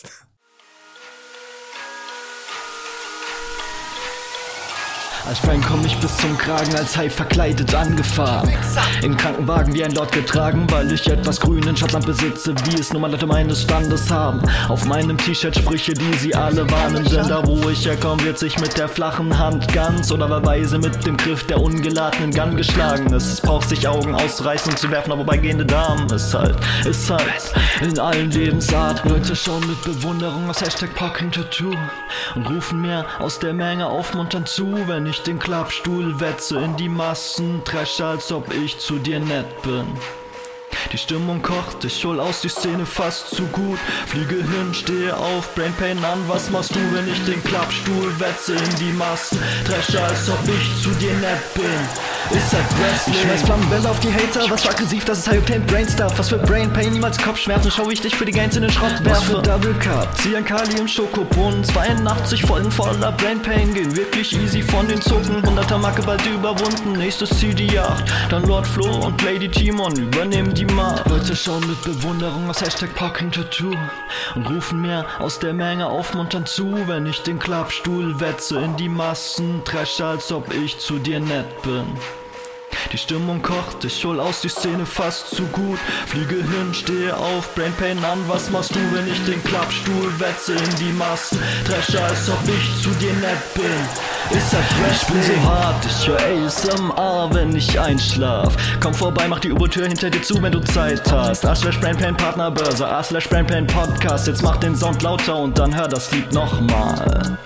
Speaker 7: Als Frank komm ich bis zum Kragen, als Hai verkleidet angefahren. In Krankenwagen wie ein Lord getragen, weil ich etwas Grün in Schottland besitze, wie es nur mal Leute meines Standes haben. Auf meinem T-Shirt Sprüche, die sie alle warnen, denn da wo ich herkomme, wird sich mit der flachen Hand ganz oder weise mit dem Griff der ungeladenen Gun geschlagen. Es braucht sich Augen ausreißen und zu werfen, aber bei gehende Damen ist halt in allen Lebensarten. Leute schauen mit Bewunderung aus Hashtag Pocken Tattoo und rufen mir aus der Menge aufmunternd zu, wenn ich den Klappstuhl wetze in die Massen, tresche, als ob ich zu dir nett bin. Die Stimmung kocht, ich hol aus die Szene fast zu gut. Fliege hin, stehe auf, Brain Pain an. Was machst du, wenn ich den Klappstuhl wetze in die Massen? Dresche, als ob ich zu dir nett bin. Ist halt Wrestling. Ich schmeiß Flammenbälle auf die Hater, was für aggressiv, das ist High-Octane Brain Stuff. Was für Brain Pain, niemals Kopfschmerzen, schau ich dich für die Gains in den Schrott werfe. Was für Double Cup, zieh ein Kali im Schokobrunnen. 82 Folgen voller Brain Pain, gehen wirklich easy von den Zucken. 100er Marke bald überwunden, nächstes CD8. Dann Lord Flo und Lady Timon übernehmen die Macht. Leute schauen mit Bewunderung aus Hashtag Pocken Tattoo und rufen mir aus der Menge aufmunternd zu, wenn ich den Klappstuhl wetze in die Massen, tresche, als ob ich zu dir nett bin. Die Stimmung kocht, ich hol aus die Szene fast zu gut. Fliege hin, stehe auf, Brainpain an, was machst du, wenn ich den Klappstuhl wetze in die Masten? Dresche, als ob ich zu dir nett bin. Ist das Wrestling? Ich bin so hart, ich hör ASMR, wenn ich einschlaf. Komm vorbei, mach die U-Boot-Tür hinter dir zu, wenn du Zeit hast. /Brainpain Partnerbörse, /Brainpain Podcast. Jetzt mach den Sound lauter und dann hör das Lied nochmal.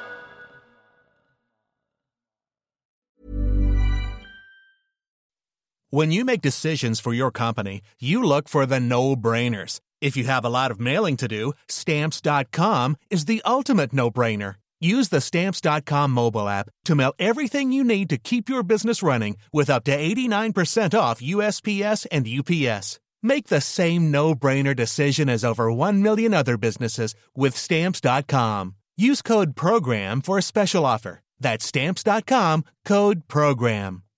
Speaker 8: When you make decisions for your company, you look for the no-brainers. If you have a lot of mailing to do, Stamps.com is the ultimate no-brainer. Use the Stamps.com mobile app to mail everything you need to keep your business running with up to 89% off USPS and UPS. Make the same no-brainer decision as over 1 million other businesses with Stamps.com. Use code PROGRAM for a special offer. That's Stamps.com, code PROGRAM.